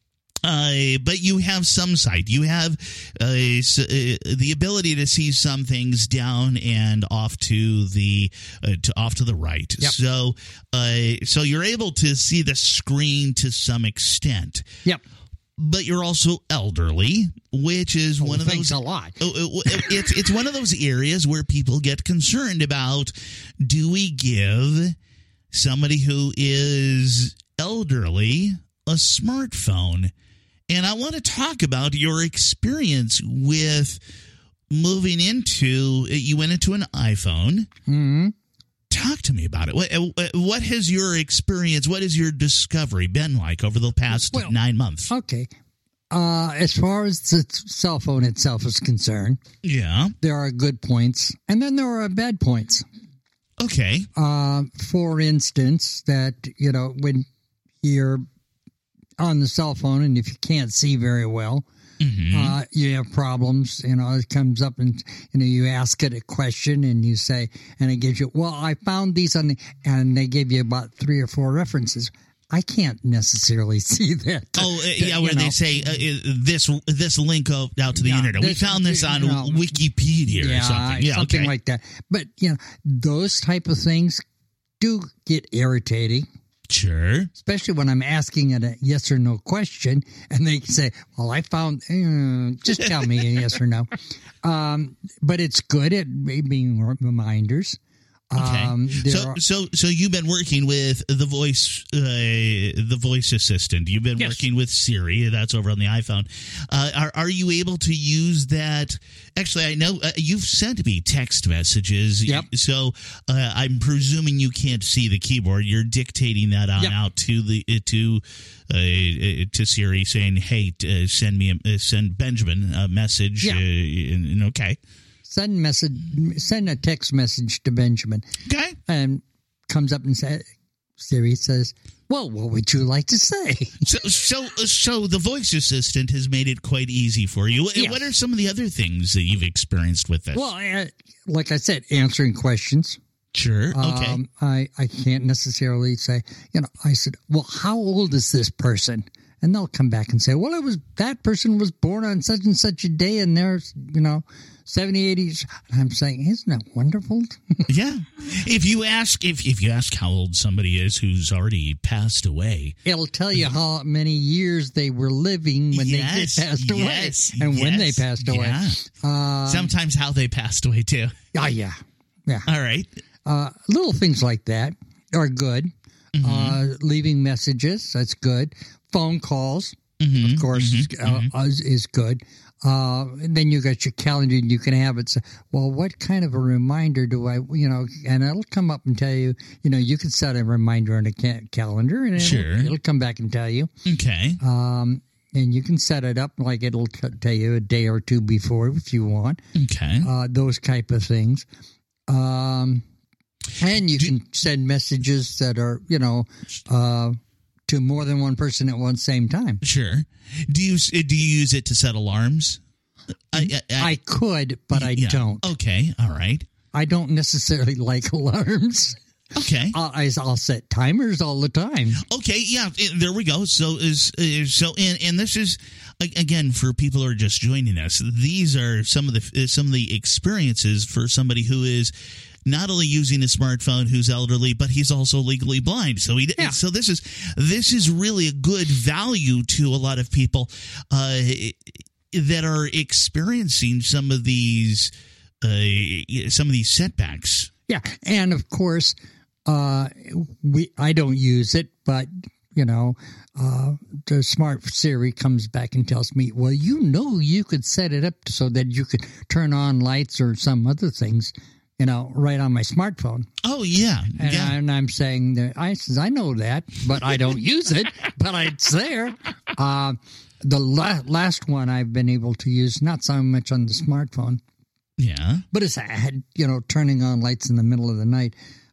Uh, but you have some sight. You have uh, s- uh, the ability to see some things down and off to the uh, to off to the right. Yep. So, uh, so you're able to see the screen to some extent. Yep. But you're also elderly, which is well, one of thanks those. a lot. Oh, oh, it's it's one of those areas where people get concerned about: do we give somebody who is elderly a smartphone? And I want to talk about your experience with moving into, you went into an iPhone. Mm-hmm. Talk to me about it. What, what has your experience, what has your discovery been like over the past well, nine months? Okay. Uh, as far as the cell phone itself is concerned, yeah, there are good points, and then there are bad points. Okay. Uh, for instance, that, you know, when you're on the cell phone, and if you can't see very well, mm-hmm. uh, you have problems. You know, it comes up and, you know, you ask it a question and you say, and it gives you, well, I found these on the, and they give you about three or four references. I can't necessarily see that. Oh, uh, yeah, where know. they say uh, this this link out, out to the yeah, internet. This, we found this on you know, Wikipedia yeah, or something. Yeah, something okay. like that. But, you know, those type of things do get irritating. Sure. Especially when I'm asking it a yes or no question, and they say, well, I found, eh, just tell me a yes or no. Um, but it's good at being reminders. Okay. Um, so, are, so, so you've been working with the voice, uh, the voice assistant. You've been yes. working with Siri. That's over on the iPhone. Uh, are are you able to use that? Actually, I know uh, you've sent me text messages. Yep. So uh, I'm presuming you can't see the keyboard. You're dictating that on yep. out to the uh, to uh, to Siri, saying, "Hey, uh, send me a, uh, send Benjamin a message." Yeah. Uh, and, and okay. Send message. Send a text message to Benjamin. Okay. And comes up and says, Siri says, well, what would you like to say? So, so, so the voice assistant has made it quite easy for you. Yes. What are some of the other things that you've experienced with this? Well, uh, like I said, answering questions. Sure. Okay. Um, I, I can't necessarily say, you know, I said, well, how old is this person? And they'll come back and say, well, it was that person was born on such and such a day, and there's, you know, seventy, eighty. And I'm saying, isn't that wonderful? Yeah. If you ask, if if you ask how old somebody is who's already passed away, it'll tell you how many years they were living when yes, they passed away, yes, and yes, when they passed away. Yeah. Um, Sometimes how they passed away too. Oh yeah, yeah. All right. Uh, little things like that are good. Mm-hmm. Uh, leaving messages, that's good. Phone calls, mm-hmm, of course, mm-hmm, uh, mm-hmm. is, is good. Uh, then you got your calendar, and you can have it. So, well, what kind of a reminder do I, you know, and it'll come up and tell you, you know, you can set a reminder on a ca- calendar, and it'll, Sure. it'll come back and tell you. Okay. Um, and you can set it up like it'll t- tell you a day or two before if you want. Okay. Uh, those type of things. Um, and you can send messages that are, you know, uh, to more than one person at one same time. Sure. Do you do you use it to set alarms? I, I, I could, but I yeah. don't. Okay. All right. I don't necessarily like alarms. Okay. I'll, I'll set timers all the time. Okay. Yeah. There we go. So is uh, so and and this is again for people who are just joining us. These are some of the some of the experiences for somebody who is not only using a smartphone, who's elderly, but he's also legally blind. So he, yeah. so this is this is really a good value to a lot of people uh, that are experiencing some of these uh, some of these setbacks. Yeah, and of course, uh, we I don't use it, but you know, uh, the smart Siri comes back and tells me, "Well, you know, you could set it up so that you could turn on lights or some other things." You know, right on my smartphone. Oh, yeah. And, yeah. I, and I'm saying that I says I know that, but I don't use it, but it's there. Uh, the la- last one I've been able to use, not so much on the smartphone. Yeah. But it's, you know, turning on lights in the middle of the night.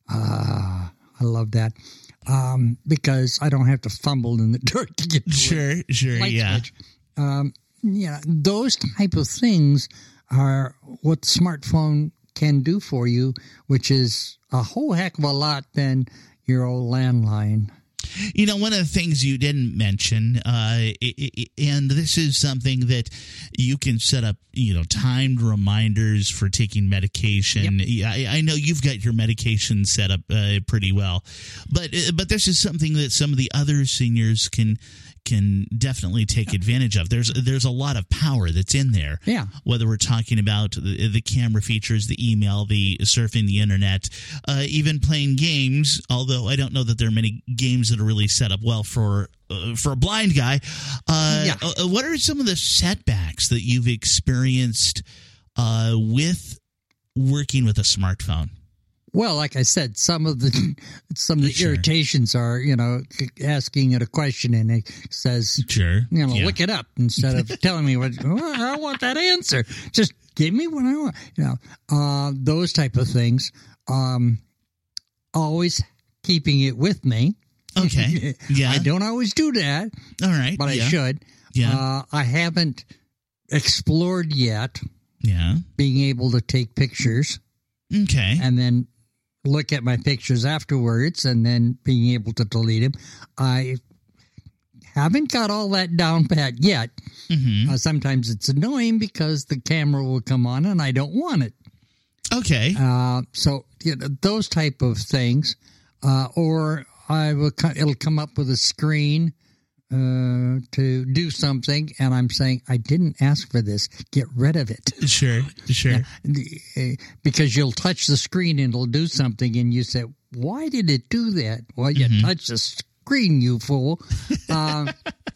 Uh, I love that. Um, because I don't have to fumble in the dark to get to Sure, it. sure, Light yeah. switch. Um, you know, those type of things are what the smartphone can do for you, which is a whole heck of a lot than your old landline. You know, one of the things you didn't mention, uh, and this is something that you can set up, you know, timed reminders for taking medication. Yep. I, I know you've got your medication set up uh, pretty well, but but this is something that some of the other seniors can can definitely take advantage of. There's there's a lot of power that's in there. Yeah. Whether we're talking about the, the camera features, the email, the surfing the internet, uh, even playing games. Although I don't know that there are many games that are really set up well for uh, for a blind guy. Uh, yeah. uh, what are some of the setbacks that you've experienced uh, with working with a smartphone? Well, like I said, some of the some of the Sure. irritations are, you know, asking it a question and it says, Sure, you know, yeah. look it up instead of telling me what well, I want that answer. Just give me what I want. You know, uh, those type of things. Um, always keeping it with me. Okay, yeah. I don't always do that, All right, but yeah. I should. Yeah. Uh, I haven't explored yet Yeah. being able to take pictures Okay. and then look at my pictures afterwards and then being able to delete them. I haven't got all that down pat yet. Mm-hmm. Uh, sometimes it's annoying because the camera will come on and I don't want it. Okay. Uh, so you know, those type of things, uh, or I will. co- It'll come up with a screen uh, to do something, and I'm saying I didn't ask for this. Get rid of it. Sure. Sure. Uh, because you'll touch the screen and it'll do something, and you say, "Why did it do that?" Well, you Mm-hmm. touched the screen, you fool. Uh,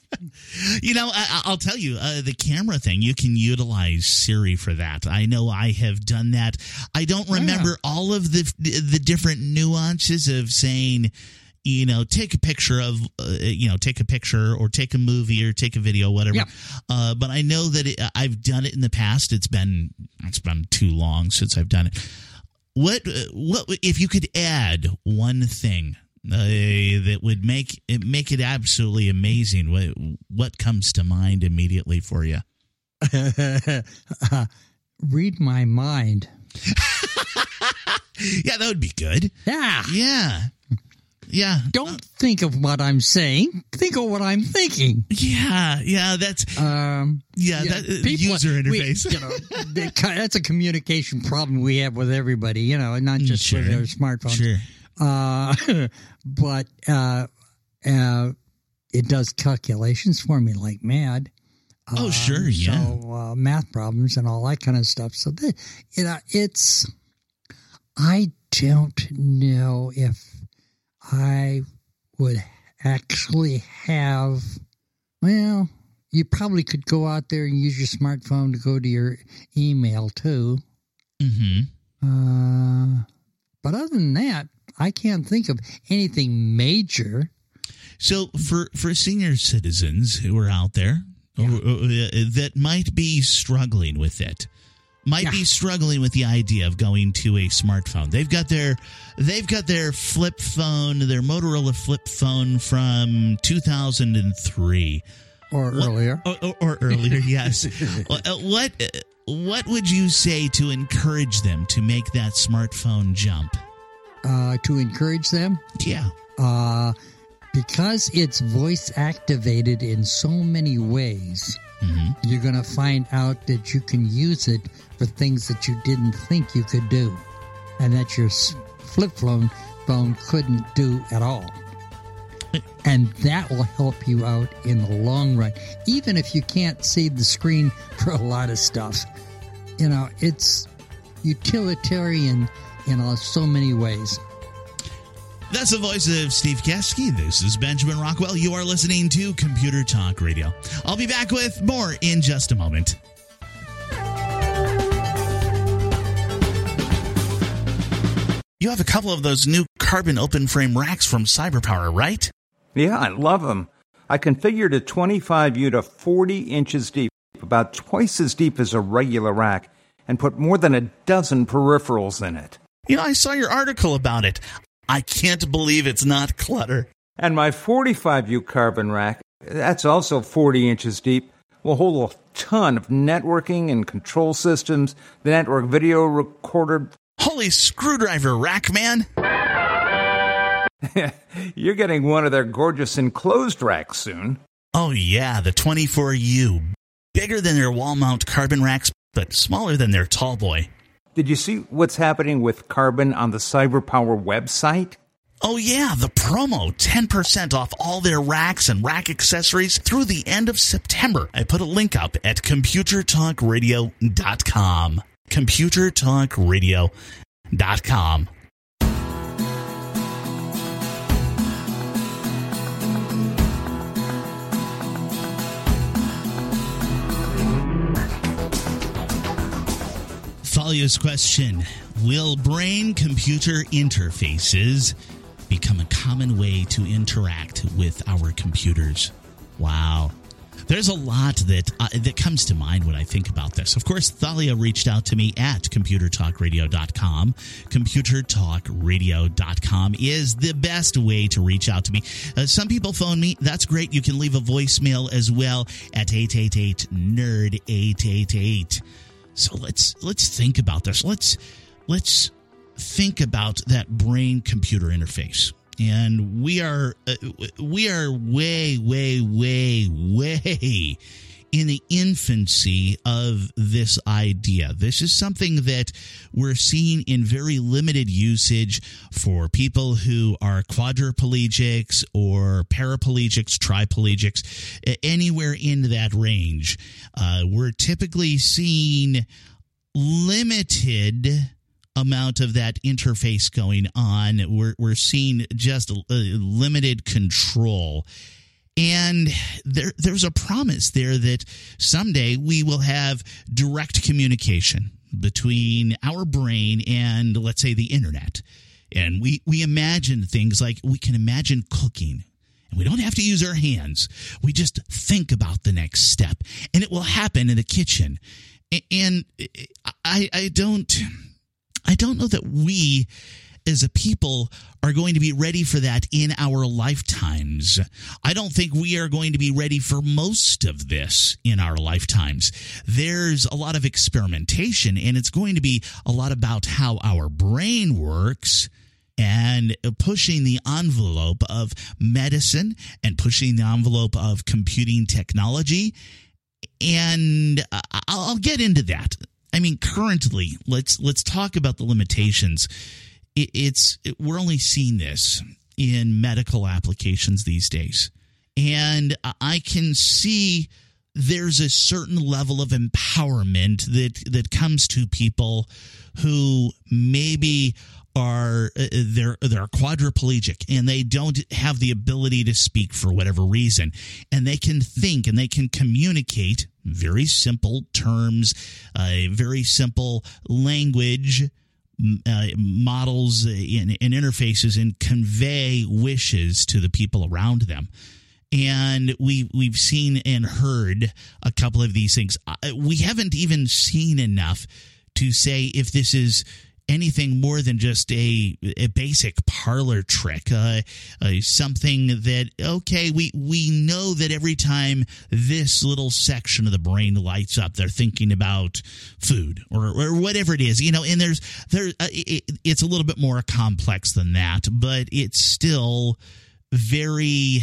You know, I, I'll tell you, uh, the camera thing, you can utilize Siri for that. I know I have done that. I don't remember all of the the different nuances of saying, you know, take a picture of, uh, you know, take a picture or take a movie or take a video, whatever. Yeah. Uh, but I know that it, I've done it in the past. It's been it's been too long since I've done it. What what if you could add one thing uh, that would make it make it absolutely amazing? What what comes to mind immediately for you? uh, read my mind. Yeah, that would be good. Yeah. Yeah, yeah, Don't think of what I'm saying. Think of what I'm thinking. yeah, yeah. That's Um, yeah. yeah, That uh, people- user we- interface. you know, the- that's a communication problem we have with everybody. You know, and not just Sure. with our smartphones. Sure. Uh, but uh, uh, it does calculations for me like mad. Oh, Um, sure, yeah. So uh, math problems and all that kind of stuff. So the, you know, it's. I don't know if I would actually have. Well, you probably could go out there and use your smartphone to go to your email too. Mm-hmm. Uh, but other than that, I can't think of anything major. So for, for senior citizens who are out there yeah. who, uh, that might be struggling with it, might yeah. be struggling with the idea of going to a smartphone. They've got their they've got their flip phone, their Motorola flip phone from two thousand three. Or what, earlier. Or, or, or earlier, yes. What what would you say to encourage them to make that smartphone jump? Uh, to encourage them? Yeah. Uh, because it's voice activated in so many ways, mm-hmm. you're going to find out that you can use it for things that you didn't think you could do, and that your flip phone phone couldn't do at all. And that will help you out in the long run, even if you can't see the screen for a lot of stuff. You know, it's utilitarian in uh, so many ways. That's the voice of Steve Kasky. This is Benjamin Rockwell. You are listening to Computer Talk Radio. I'll be back with more in just a moment. You have a couple of those new carbon open frame racks from CyberPower, right? Yeah, I love them. I configured a twenty-five U to forty inches deep, about twice as deep as a regular rack, and put more than a dozen peripherals in it. You know, I saw your article about it. I can't believe it's not clutter. And my forty-five U carbon rack, that's also forty inches deep, will hold a ton of networking and control systems, the network video recorder. Holy screwdriver rack, man! You're getting one of their gorgeous enclosed racks soon. Oh, yeah, the twenty-four U. Bigger than their wall mount carbon racks, but smaller than their tall boy. Did you see what's happening with carbon on the CyberPower website? Oh, yeah, the promo. ten percent off all their racks and rack accessories through the end of September. I put a link up at computer talk radio dot com. computer talk radio dot com. Thalia's question: will brain-computer interfaces become a common way to interact with our computers? Wow. There's a lot that uh, that comes to mind when I think about this. Of course, Thalia reached out to me at computer talk radio dot com. computer talk radio dot com is the best way to reach out to me. Uh, some people phone me. That's great. You can leave a voicemail as well at eight eight eight, N E R D, eight eight eight. So let's let's think about this. Let's let's think about that brain-computer interface. And we are uh, we are way, way, way, way in the infancy of this idea. This is something that we're seeing in very limited usage for people who are quadriplegics or paraplegics, triplegics, anywhere in that range. Uh, we're typically seeing limited amount of that interface going on. We're we're seeing just a, a limited control. And there there's a promise there that someday we will have direct communication between our brain and, let's say, the internet. And we, we imagine things like we can imagine cooking. And we don't have to use our hands. We just think about the next step. And it will happen in the kitchen. And I I don't... I don't know that we as a people are going to be ready for that in our lifetimes. I don't think we are going to be ready for most of this in our lifetimes. There's a lot of experimentation, and it's going to be a lot about how our brain works and pushing the envelope of medicine and pushing the envelope of computing technology. And I'll get into that. I mean, currently, let's let's talk about the limitations. It, it's it, we're only seeing this in medical applications these days, and I can see there's a certain level of empowerment that that comes to people who maybe are uh, they're they're quadriplegic and they don't have the ability to speak for whatever reason, and they can think and they can communicate very simple terms, uh, very simple language uh, models and, and interfaces, and convey wishes to the people around them. And we, we've seen and heard a couple of these things. We haven't even seen enough to say if this is anything more than just a, a basic parlor trick, uh, uh, something that, okay, we, we know that every time this little section of the brain lights up, they're thinking about food or, or whatever it is, you know, and there's, there, uh, it, it's a little bit more complex than that, but it's still very,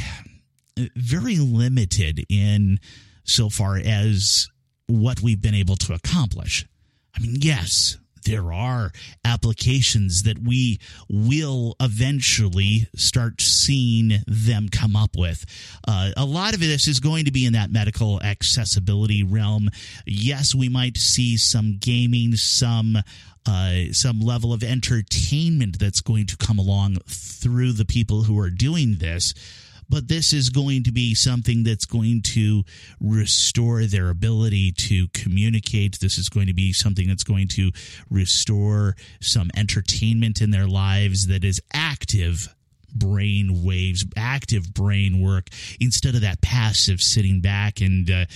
very limited in so far as what we've been able to accomplish. I mean, yes, there are applications that we will eventually start seeing them come up with. Uh, a lot of this is going to be in that medical accessibility realm. Yes, we might see some gaming, some uh, some level of entertainment that's going to come along through the people who are doing this. But this is going to be something that's going to restore their ability to communicate. This is going to be something that's going to restore some entertainment in their lives that is active brain waves, active brain work, instead of that passive sitting back and uh,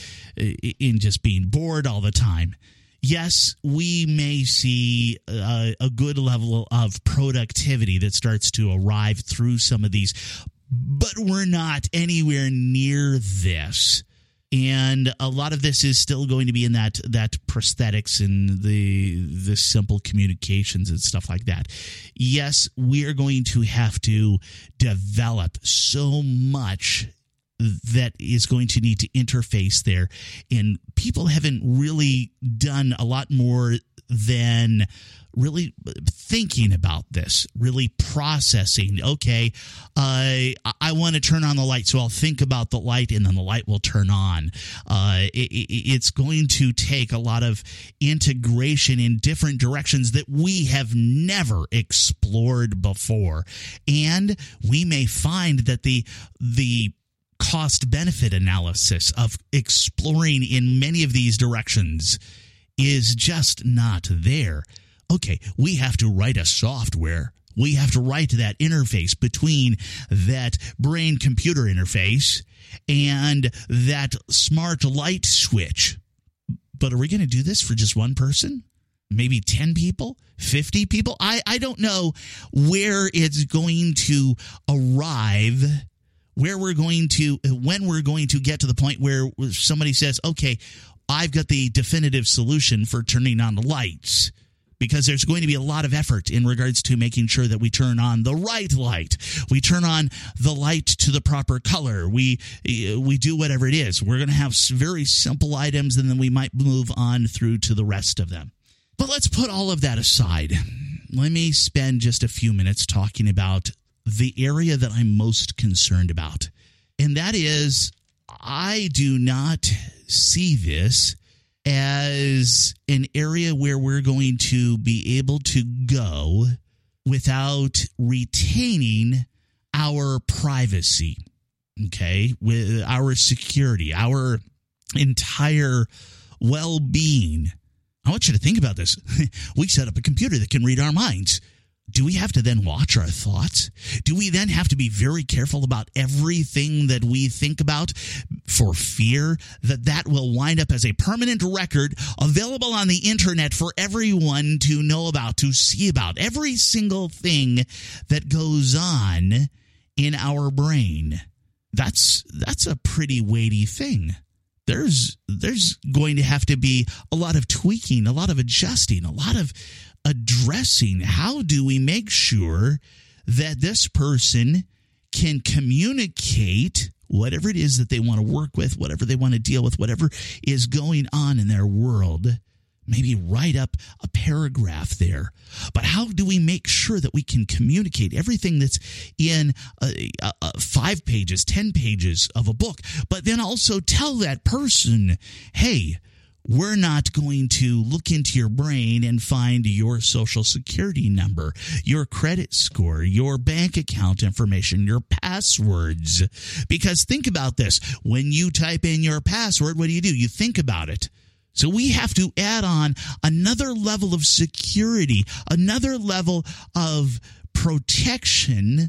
in just being bored all the time. Yes, we may see a, a good level of productivity that starts to arrive through some of these, but we're not anywhere near this. And a lot of this is still going to be in that that prosthetics and the the simple communications and stuff like that. Yes, we are going to have to develop so much that is going to need to interface there. And people haven't really done a lot more than really thinking about this, really processing, okay, uh, I want to turn on the light, so I'll think about the light, and then the light will turn on. Uh, it, it's going to take a lot of integration in different directions that we have never explored before. And we may find that the the cost-benefit analysis of exploring in many of these directions is just not there. Okay, we have to write a software. We have to write that interface between that brain-computer interface and that smart light switch. But are we going to do this for just one person? Maybe ten people? fifty people? I, I don't know where it's going to arrive, where we're going to, when we're going to get to the point where somebody says, okay, I've got the definitive solution for turning on the lights. Because there's going to be a lot of effort in regards to making sure that we turn on the right light. We turn on the light to the proper color. We we do whatever it is. We're going to have very simple items, and then we might move on through to the rest of them. But let's put all of that aside. Let me spend just a few minutes talking about the area that I'm most concerned about. And that is, I do not see this as an area where we're going to be able to go without retaining our privacy, okay, with our security, our entire well-being. I want you to think about this. We set up a computer that can read our minds. Do we have to then watch our thoughts? Do we then have to be very careful about everything that we think about for fear that that will wind up as a permanent record available on the internet for everyone to know about, to see about, every single thing that goes on in our brain? That's that's a pretty weighty thing. There's there's going to have to be a lot of tweaking, a lot of adjusting, a lot of addressing. How do we make sure that this person can communicate whatever it is that they want to work with, whatever they want to deal with, whatever is going on in their world? Maybe write up a paragraph there. But how do we make sure that we can communicate everything that's in uh, uh, five pages, ten pages of a book, but then also tell that person, hey, we're not going to look into your brain and find your social security number, your credit score, your bank account information, your passwords. Because think about this. When you type in your password, what do you do? You think about it. So we have to add on another level of security, another level of protection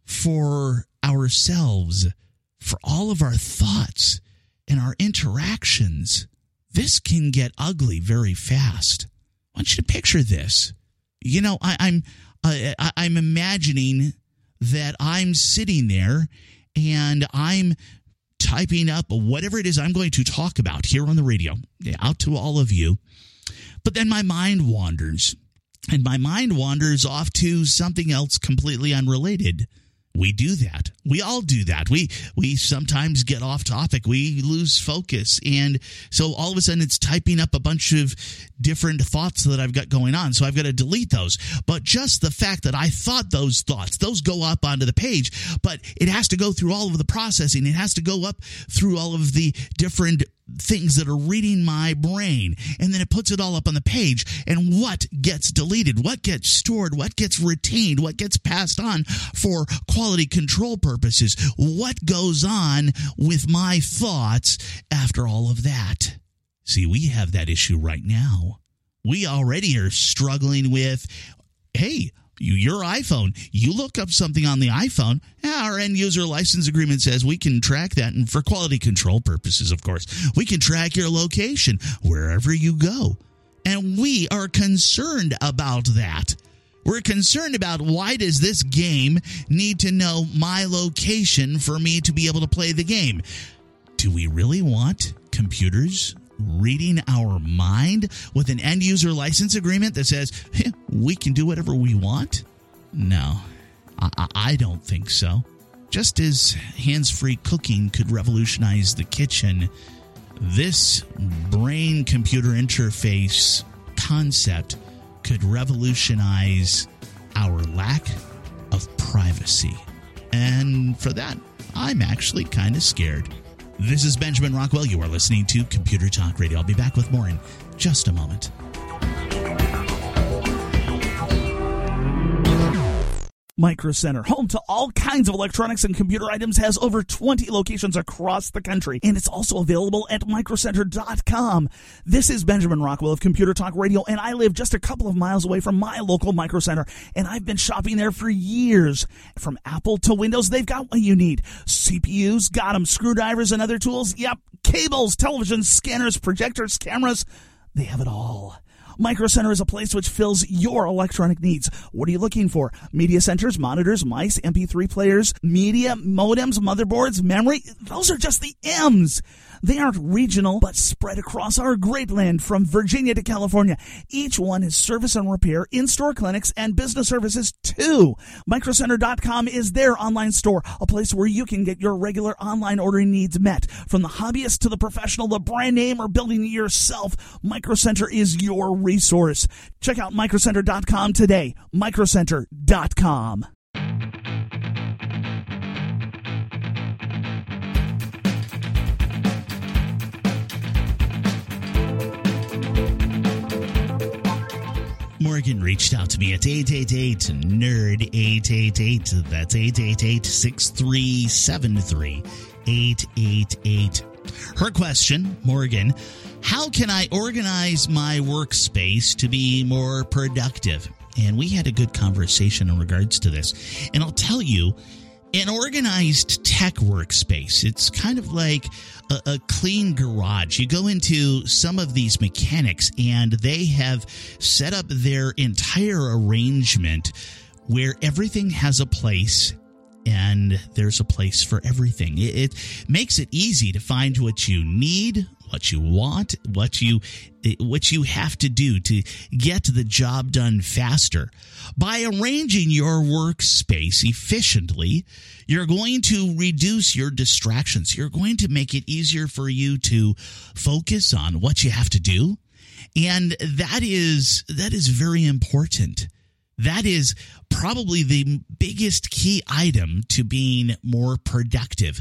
for ourselves, for all of our thoughts and our interactions. This can get ugly very fast. I want you to picture this. You know, I, I'm uh, I, I'm imagining that I'm sitting there and I'm typing up whatever it is I'm going to talk about here on the radio, out to all of you. But then my mind wanders, and my mind wanders off to something else completely unrelated. We do that. We all do that. We we sometimes get off topic. We lose focus. And so all of a sudden it's typing up a bunch of different thoughts that I've got going on. So I've got to delete those. But just the fact that I thought those thoughts, those go up onto the page, but it has to go through all of the processing. It has to go up through all of the different things that are reading my brain, and then it puts it all up on the page. And what gets deleted, what gets stored, what gets retained, what gets passed on for quality control purposes, what goes on with my thoughts after all of that? See, we have that issue right now. We already are struggling with, hey, You, your iPhone, you look up something on the iPhone, our end user license agreement says we can track that, and for quality control purposes, of course, we can track your location wherever you go. And we are concerned about that. We're concerned about, why does this game need to know my location for me to be able to play the game? Do we really want computers reading our mind with an end user license agreement that says, hey, we can do whatever we want? No, I, I don't think so. Just as hands-free cooking could revolutionize the kitchen, this brain-computer interface concept could revolutionize our lack of privacy. And for that, I'm actually kind of scared. This is Benjamin Rockwell. You are listening to Computer Talk Radio. I'll be back with more in just a moment. Micro Center, home to all kinds of electronics and computer items, has over twenty locations across the country, and it's also available at micro center dot com. This is Benjamin Rockwell of Computer Talk Radio, and I live just a couple of miles away from my local Micro Center, and I've been shopping there for years. From Apple to Windows, they've got what you need. C P Us, got them. Screwdrivers and other tools, yep. Cables, televisions, scanners, projectors, cameras, they have it all. Micro Center is a place which fills your electronic needs. What are you looking for? Media centers, monitors, mice, M P three players, media, modems, motherboards, memory. Those are just the M's. They aren't regional, but spread across our great land from Virginia to California. Each one is service and repair, in-store clinics, and business services too. micro center dot com is their online store, a place where you can get your regular online ordering needs met. From the hobbyist to the professional, the brand name, or building it yourself, Micro Center is your resource. Check out micro center dot com today. micro center dot com. Morgan reached out to me at eight eight eight N E R D, eight eight eight, that's eight eight eight, six three seven three, eight eight eight. Her question, Morgan, how can I organize my workspace to be more productive? And we had a good conversation in regards to this. And I'll tell you, an organized tech workspace, it's kind of like a, a clean garage. You go into some of these mechanics and they have set up their entire arrangement where everything has a place and there's a place for everything. It, it makes it easy to find what you need, what you want, what you what you have to do to get the job done faster. By arranging your workspace efficiently, you're going to reduce your distractions. You're going to make it easier for you to focus on what you have to do. And that is that is very important. That is probably the biggest key item to being more productive.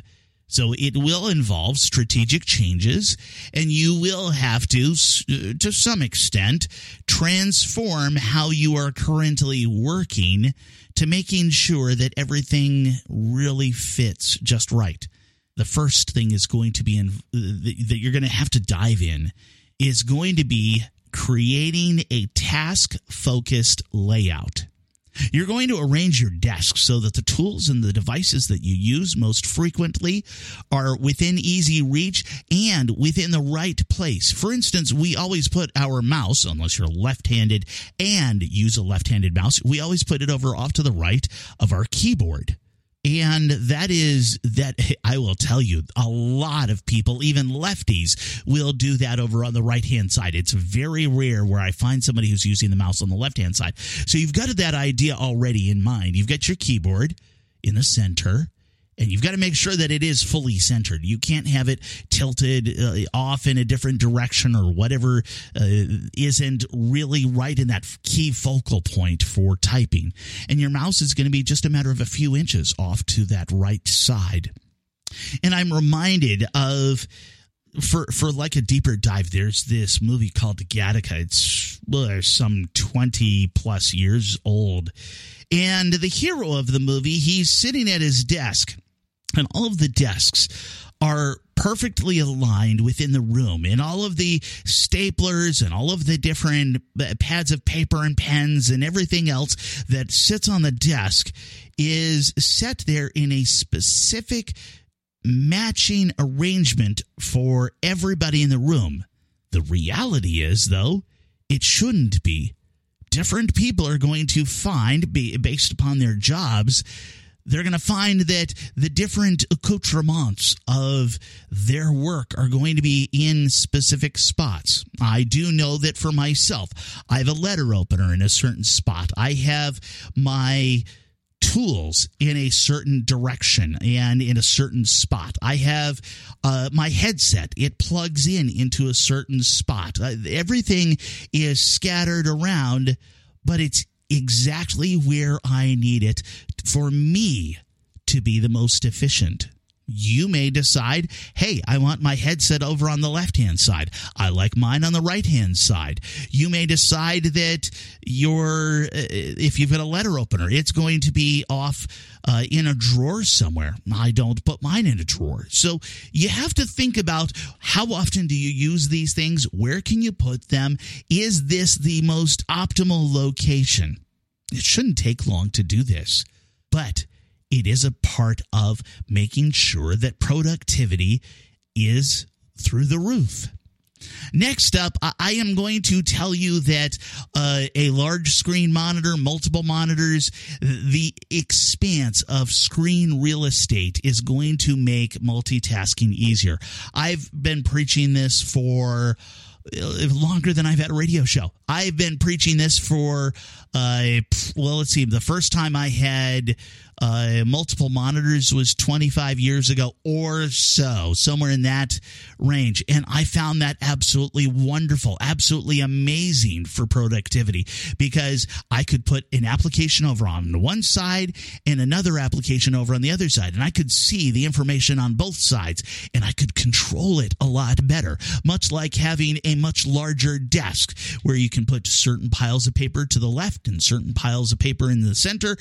So it will involve strategic changes, and you will have to, to some extent, transform how you are currently working to making sure that everything really fits just right. The first thing is going to be in, that you're going to have to dive in is going to be creating a task-focused layout. You're going to arrange your desk so that the tools and the devices that you use most frequently are within easy reach and within the right place. For instance, we always put our mouse, unless you're left-handed and use a left-handed mouse, we always put it over off to the right of our keyboard. And that is that I will tell you, a lot of people, even lefties, will do that over on the right-hand side. It's very rare where I find somebody who's using the mouse on the left-hand side. So you've got that idea already in mind. You've got your keyboard in the center, and you've got to make sure that it is fully centered. You can't have it tilted uh, off in a different direction or whatever uh, isn't really right in that key focal point for typing. And your mouse is going to be just a matter of a few inches off to that right side. And I'm reminded of, for for like a deeper dive, there's this movie called Gattaca. It's well, some twenty plus years old. And the hero of the movie, he's sitting at his desk, and all of the desks are perfectly aligned within the room, and all of the staplers and all of the different pads of paper and pens and everything else that sits on the desk is set there in a specific matching arrangement for everybody in the room. The reality is, though, it shouldn't be. Different people are going to find, based upon their jobs, they're going to find that the different accoutrements of their work are going to be in specific spots. I do know that for myself, I have a letter opener in a certain spot. I have my tools in a certain direction and in a certain spot. I have uh, my headset. It plugs in into a certain spot. Uh, everything is scattered around, but it's exactly where I need it for me to be the most efficient. You may decide, hey, I want my headset over on the left-hand side. I like mine on the right-hand side. You may decide that your, if you've got a letter opener, it's going to be off uh, in a drawer somewhere. I don't put mine in a drawer. So you have to think about how often do you use these things? Where can you put them? Is this the most optimal location? It shouldn't take long to do this, but it is a part of making sure that productivity is through the roof. Next up, I am going to tell you that uh, a large screen monitor, multiple monitors, the expanse of screen real estate is going to make multitasking easier. I've been preaching this for longer than I've had a radio show. I've been preaching this for, uh, well, let's see, the first time I had uh, multiple monitors was twenty-five years ago or so, somewhere in that range. And I found that absolutely wonderful, absolutely amazing for productivity, because I could put an application over on one side and another application over on the other side, and I could see the information on both sides, and I could control it a lot better, much like having a much larger desk where you can put certain piles of paper to the left and certain piles of paper in the center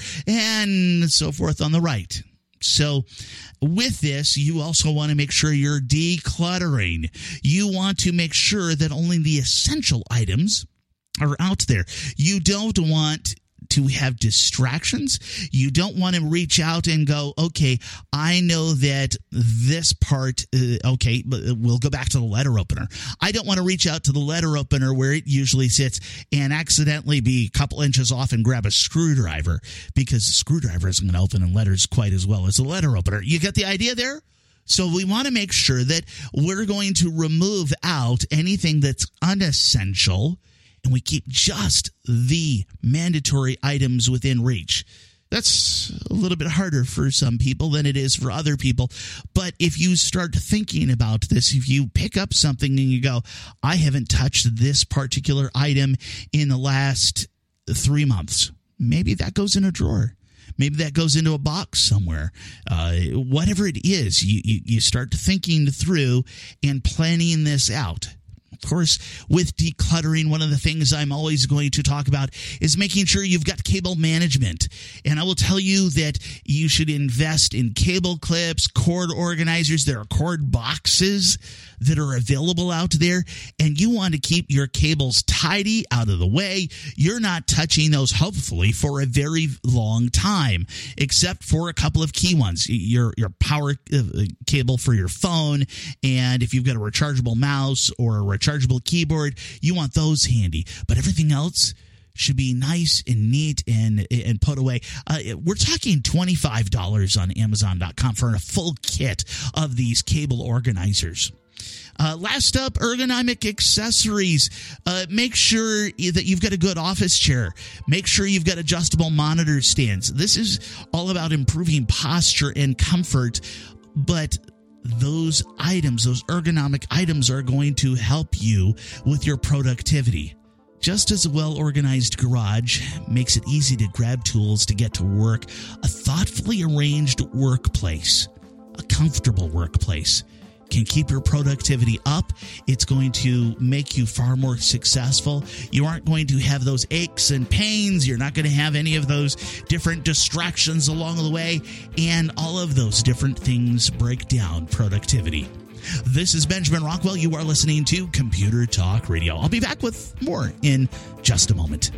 and so forth on the right. So with this, you also want to make sure you're decluttering. You want to make sure that only the essential items are out there. You don't want to have distractions. You don't want to reach out and go, okay, I know that this part, uh, okay, we'll go back to the letter opener. I don't want to reach out to the letter opener where it usually sits and accidentally be a couple inches off and grab a screwdriver, because the screwdriver isn't going to open in letters quite as well as the letter opener. You get the idea there? So we want to make sure that we're going to remove out anything that's unessential, and we keep just the mandatory items within reach. That's a little bit harder for some people than it is for other people. But if you start thinking about this, if you pick up something and you go, I haven't touched this particular item in the last three months, maybe that goes in a drawer. Maybe that goes into a box somewhere. Uh, whatever it is, you, you, you start thinking through and planning this out. Of course, with decluttering, one of the things I'm always going to talk about is making sure you've got cable management. And I will tell you that you should invest in cable clips, cord organizers. There are cord boxes that are available out there, and you want to keep your cables tidy, out of the way. You're not touching those, hopefully, for a very long time, except for a couple of key ones. Your, your power cable for your phone, and if you've got a rechargeable mouse or a rechargeable keyboard, you want those handy. But everything else should be nice and neat and and put away. Uh, we're talking twenty-five dollars on Amazon dot com for a full kit of these cable organizers. Uh, last up, ergonomic accessories. Uh, make sure that you've got a good office chair. Make sure you've got adjustable monitor stands. This is all about improving posture and comfort, but those items, those ergonomic items, are going to help you with your productivity. Just as a well-organized garage makes it easy to grab tools to get to work, a thoughtfully arranged workplace, a comfortable workplace, can keep your productivity up. It's going to make you far more successful. You aren't going to have those aches and pains. You're not going to have any of those different distractions along the way. And all of those different things break down productivity. This is Benjamin Rockwell. You are listening to Computer Talk Radio. I'll be back with more in just a moment.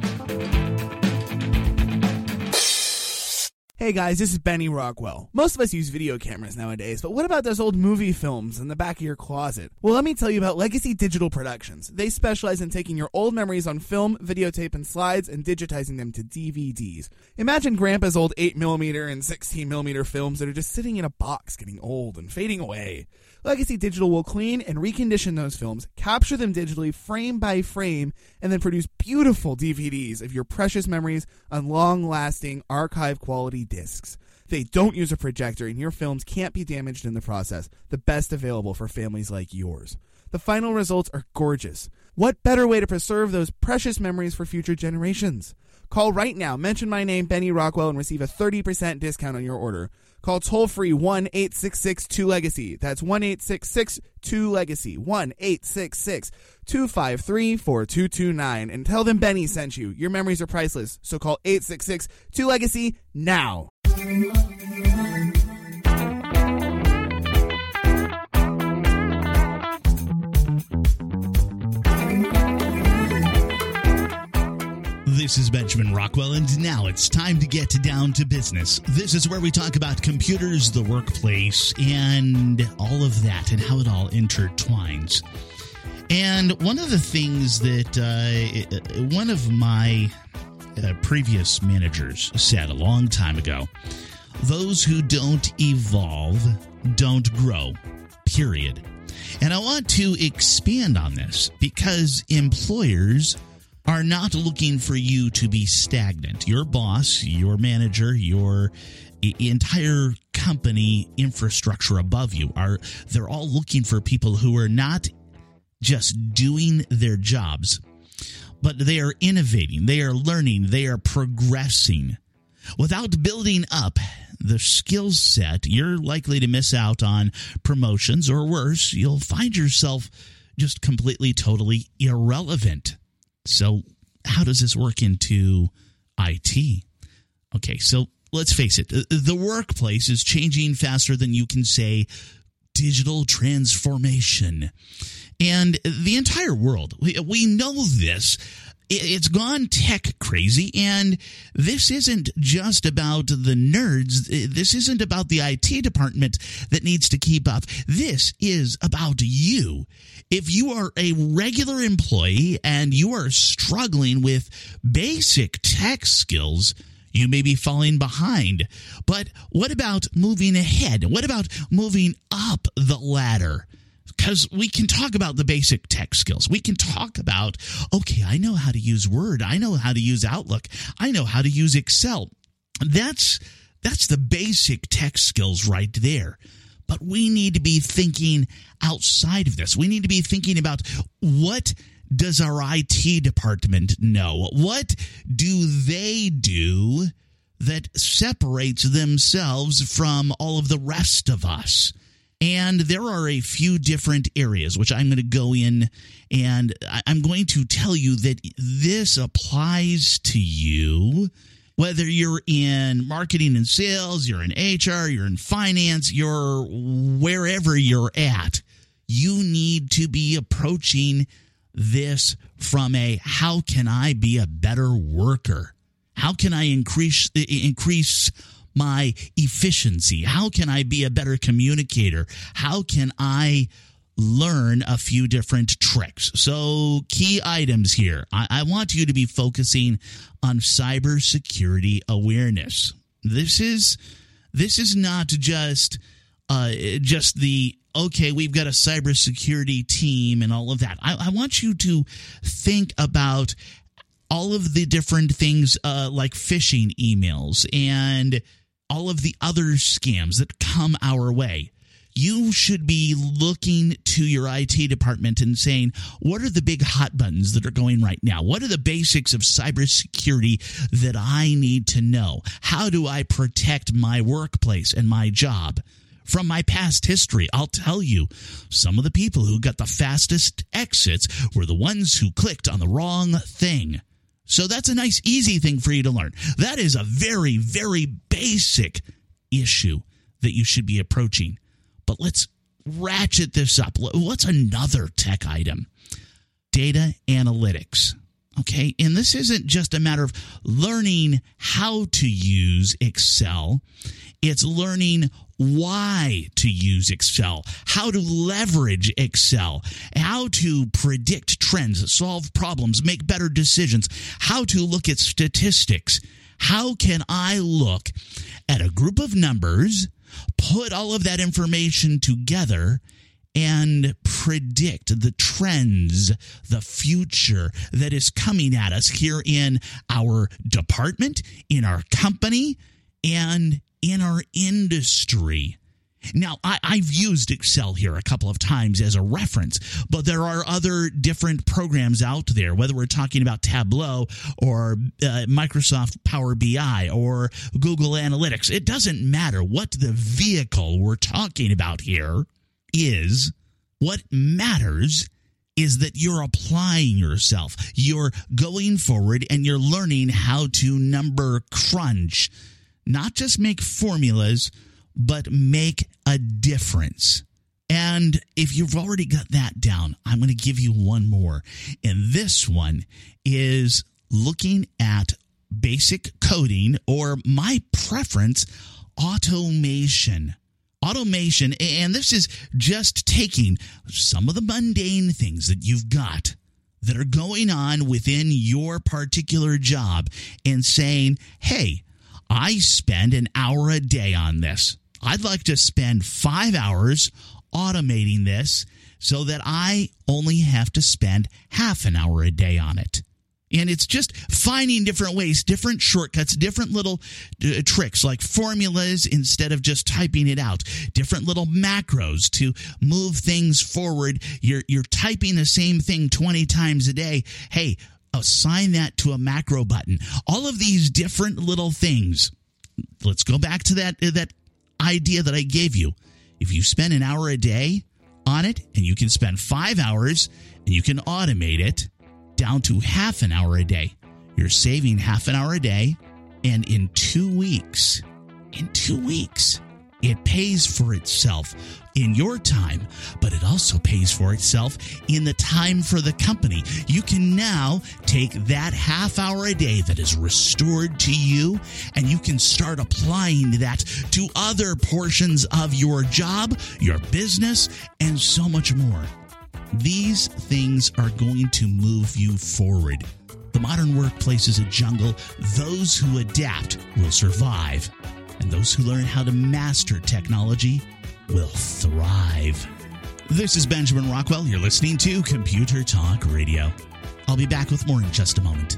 Hey guys, this is Benny Rockwell. Most of us use video cameras nowadays, but what about those old movie films in the back of your closet? Well, let me tell you about Legacy Digital Productions. They specialize in taking your old memories on film, videotape, and slides and digitizing them to D V Ds. Imagine Grandpa's old eight millimeter and sixteen millimeter films that are just sitting in a box getting old and fading away. Legacy Digital will clean and recondition those films, capture them digitally frame by frame, and then produce beautiful D V Ds of your precious memories on long-lasting, archive-quality discs. They don't use a projector, and your films can't be damaged in the process, the best available for families like yours. The final results are gorgeous. What better way to preserve those precious memories for future generations? Call right now, mention my name, Benny Rockwell, and receive a thirty percent discount on your order. Call toll-free one eight six six two legacy. That's one eight six six two legacy. one eight six six two five three four two two nine. And tell them Benny sent you. Your memories are priceless. So call eight six six two legacy now. This is Benjamin Rockwell, and now it's time to get down to business. This is where we talk about computers, the workplace, and all of that, and how it all intertwines. And one of the things that uh, one of my uh, previous managers said a long time ago, those who don't evolve don't grow, period. And I want to expand on this because employers are not looking for you to be stagnant. Your boss, your manager, your entire company infrastructure above you, are they're all looking for people who are not just doing their jobs, but they are innovating, they are learning, they are progressing. Without building up the skill set, you're likely to miss out on promotions, or worse, you'll find yourself just completely, totally irrelevant. So how does this work into I T? Okay, so let's face it. The workplace is changing faster than you can say digital transformation. And the entire world, we, we know this. It's gone tech crazy, and this isn't just about the nerds. This isn't about the I T department that needs to keep up. This is about you. If you are a regular employee and you are struggling with basic tech skills, you may be falling behind. But what about moving ahead? What about moving up the ladder? Because we can talk about the basic tech skills. We can talk about, okay, I know how to use Word. I know how to use Outlook. I know how to use Excel. That's that's the basic tech skills right there. But we need to be thinking outside of this. We need to be thinking about, what does our I T department know? What do they do that separates themselves from all of the rest of us. And there are a few different areas which I'm going to go in, and I'm going to tell you that this applies to you, whether you're in marketing and sales, you're in H R, you're in finance, you're wherever you're at. You need to be approaching this from a, how can I be a better worker? How can I increase increase my efficiency? How can I be a better communicator? How can I learn a few different tricks? So key items here. I, I want you to be focusing on cybersecurity awareness. This is this is not just uh, just the, okay, we've got a cybersecurity team and all of that. I, I want you to think about all of the different things uh, like phishing emails and all of the other scams that come our way. You should be looking to your I T department and saying, what are the big hot buttons that are going right now? What are the basics of cybersecurity that I need to know? How do I protect my workplace and my job? From my past history, I'll tell you, some of the people who got the fastest exits were the ones who clicked on the wrong thing. So that's a nice, easy thing for you to learn. That is a very, very basic issue that you should be approaching. But let's ratchet this up. What's another tech item? Data analytics. Okay, and this isn't just a matter of learning how to use Excel. It's learning why to use Excel, how to leverage Excel, how to predict trends, solve problems, make better decisions, how to look at statistics. How can I look at a group of numbers, put all of that information together, and predict the trends, the future that is coming at us here in our department, in our company, and in our industry? Now, I, I've used Excel here a couple of times as a reference, but there are other different programs out there, whether we're talking about Tableau or uh, Microsoft Power B I or Google Analytics. It doesn't matter what the vehicle we're talking about here is. What matters is that you're applying yourself. You're going forward and you're learning how to number crunch. Not just make formulas, but make a difference. And if you've already got that down, I'm going to give you one more. And this one is looking at basic coding, or my preference, automation. Automation, and this is just taking some of the mundane things that you've got that are going on within your particular job and saying, hey, I spend an hour a day on this. I'd like to spend five hours automating this so that I only have to spend half an hour a day on it. And it's just finding different ways, different shortcuts, different little uh, tricks like formulas instead of just typing it out, different little macros to move things forward. You're, you're typing the same thing twenty times a day. Hey, assign that to a macro button. All of these different little things. Let's go back to that, uh, that idea that I gave you. If you spend an hour a day on it and you can spend five hours and you can automate it down to half an hour a day, you're saving half an hour a day. And in two weeks, in two weeks, it pays for itself in your time, but it also pays for itself in the time for the company. You can now take that half hour a day that is restored to you, and you can start applying that to other portions of your job, your business, and so much more. These things are going to move you forward. The modern workplace is a jungle. Those who adapt will survive, and those who learn how to master technology will thrive. This is Benjamin Rockwell. You're listening to Computer Talk Radio. I'll be back with more in just a moment.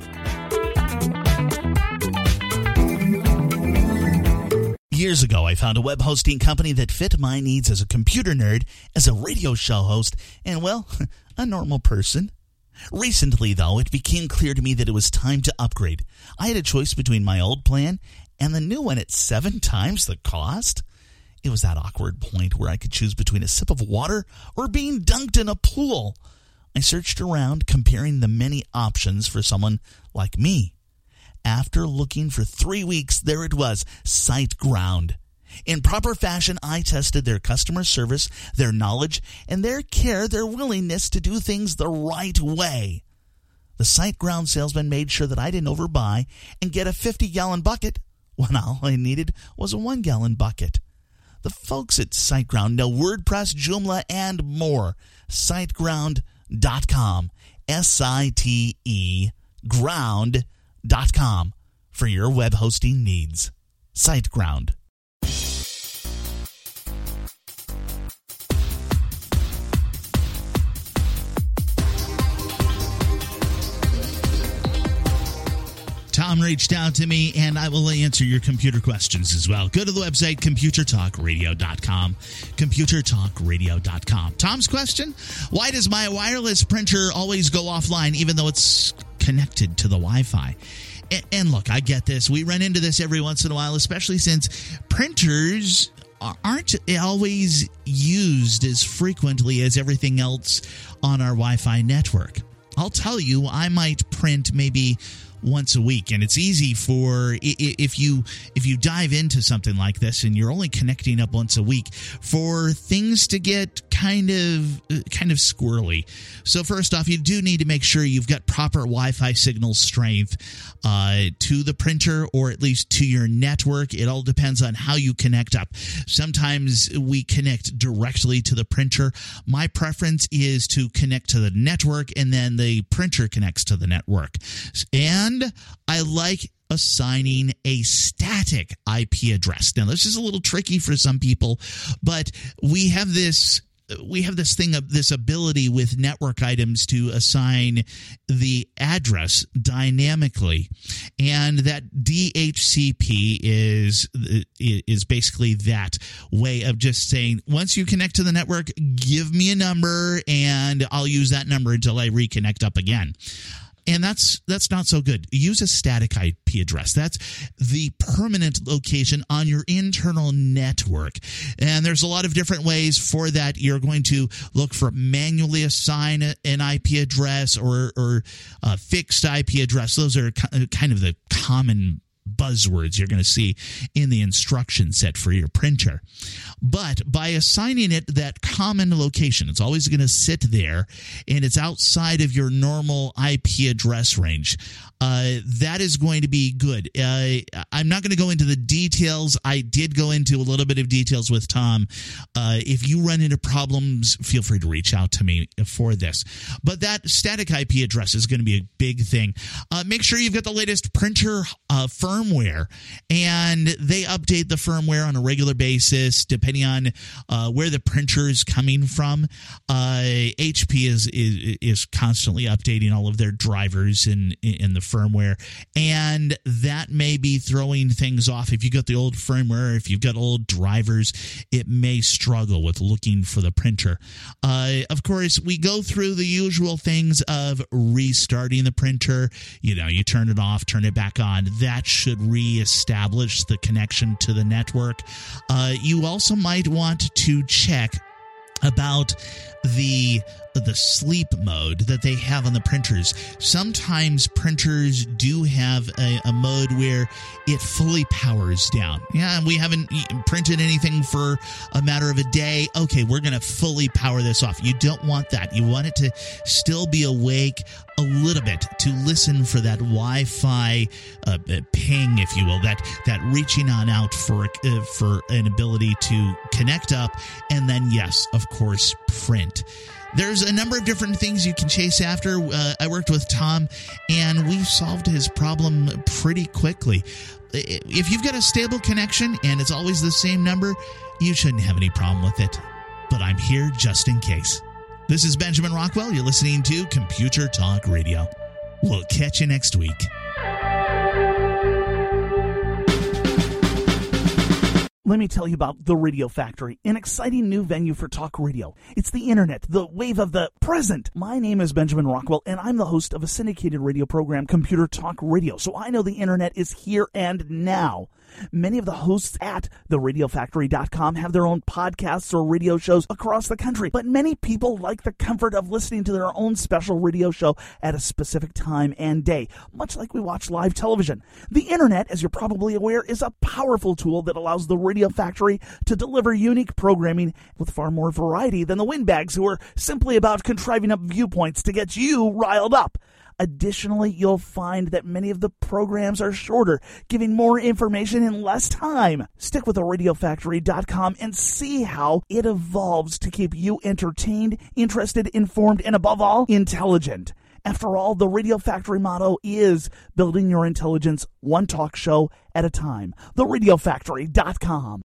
Years ago, I found a web hosting company that fit my needs as a computer nerd, as a radio show host, and, well, a normal person. Recently, though, it became clear to me that it was time to upgrade. I had a choice between my old plan and the new one at seven times the cost? It was that awkward point where I could choose between a sip of water or being dunked in a pool. I searched around, comparing the many options for someone like me. After looking for three weeks, there it was, SiteGround. In proper fashion, I tested their customer service, their knowledge, and their care, their willingness to do things the right way. The SiteGround salesman made sure that I didn't overbuy and get a fifty-gallon bucket when all I needed was a one-gallon bucket. The folks at SiteGround know WordPress, Joomla, and more. SiteGround dot com. S I T E ground dot com for your web hosting needs. SiteGround. Tom reached out to me, and I will answer your computer questions as well. Go to the website, computer talk radio dot com, computer talk radio dot com. Tom's question, why does my wireless printer always go offline even though it's connected to the Wi-Fi? And, and look, I get this. We run into this every once in a while, especially since printers aren't always used as frequently as everything else on our Wi-Fi network. I'll tell you, I might print maybe once a week, and it's easy for if you if you dive into something like this and you're only connecting up once a week for things to get kind of kind of squirrely. So first off, you do need to make sure you've got proper Wi-Fi signal strength uh, to the printer, or at least to your network. It all depends on how you connect up. Sometimes we connect directly to the printer. My preference is to connect to the network, and then the printer connects to the network. And And I like assigning a static I P address. Now, this is a little tricky for some people, but we have this we have this thing of this ability with network items to assign the address dynamically, and that D H C P is is basically that way of just saying, once you connect to the network, give me a number, and I'll use that number until I reconnect up again. And that's that's not so good. Use a static I P address. That's the permanent location on your internal network. And there's a lot of different ways for that. You're going to look for manually assign an I P address or, or a fixed I P address. Those are kind of the common buzzwords you're going to see in the instruction set for your printer. But by assigning it that common location, it's always going to sit there, and it's outside of your normal I P address range. Uh, that is going to be good. Uh, I'm not going to go into the details. I did go into a little bit of details with Tom. Uh, if you run into problems, feel free to reach out to me for this. But that static I P address is going to be a big thing. Uh, make sure you've got the latest printer uh, firmware, and they update the firmware on a regular basis depending on uh, where the printer is coming from. Uh, H P is, is is constantly updating all of their drivers in in the firmware, and that may be throwing things off. If you got the old firmware, if you've got old drivers, it may struggle with looking for the printer. Uh, of course, we go through the usual things of restarting the printer. You know, you turn it off, turn it back on. That should reestablish the connection to the network. Uh, you also might want to check about the the sleep mode that they have on the printers. Sometimes printers do have a, a mode where it fully powers down. Yeah, we haven't printed anything for a matter of a day. Okay, we're going to fully power this off. You don't want that. You want it to still be awake a little bit to listen for that Wi-Fi uh, ping, if you will, that that reaching on out for uh, for an ability to connect up, and then, yes, of course, print. There's a number of different things you can chase after. Uh, I worked with Tom, and we solved his problem pretty quickly. If you've got a stable connection and it's always the same number, you shouldn't have any problem with it. But I'm here just in case. This is Benjamin Rockwell. You're listening to Computer Talk Radio. We'll catch you next week. Let me tell you about The Radio Factory, an exciting new venue for talk radio. It's the internet, the wave of the present. My name is Benjamin Rockwell, and I'm the host of a syndicated radio program, Computer Talk Radio, so I know the internet is here and now. Many of the hosts at the radio factory dot com have their own podcasts or radio shows across the country, but many people like the comfort of listening to their own special radio show at a specific time and day, much like we watch live television. The internet, as you're probably aware, is a powerful tool that allows the Radio Factory to deliver unique programming with far more variety than the windbags who are simply about contriving up viewpoints to get you riled up. Additionally, you'll find that many of the programs are shorter, giving more information in less time. Stick with the radio factory dot com and see how it evolves to keep you entertained, interested, informed, and above all, intelligent. After all, the Radio Factory motto is building your intelligence one talk show at a time. the radio factory dot com.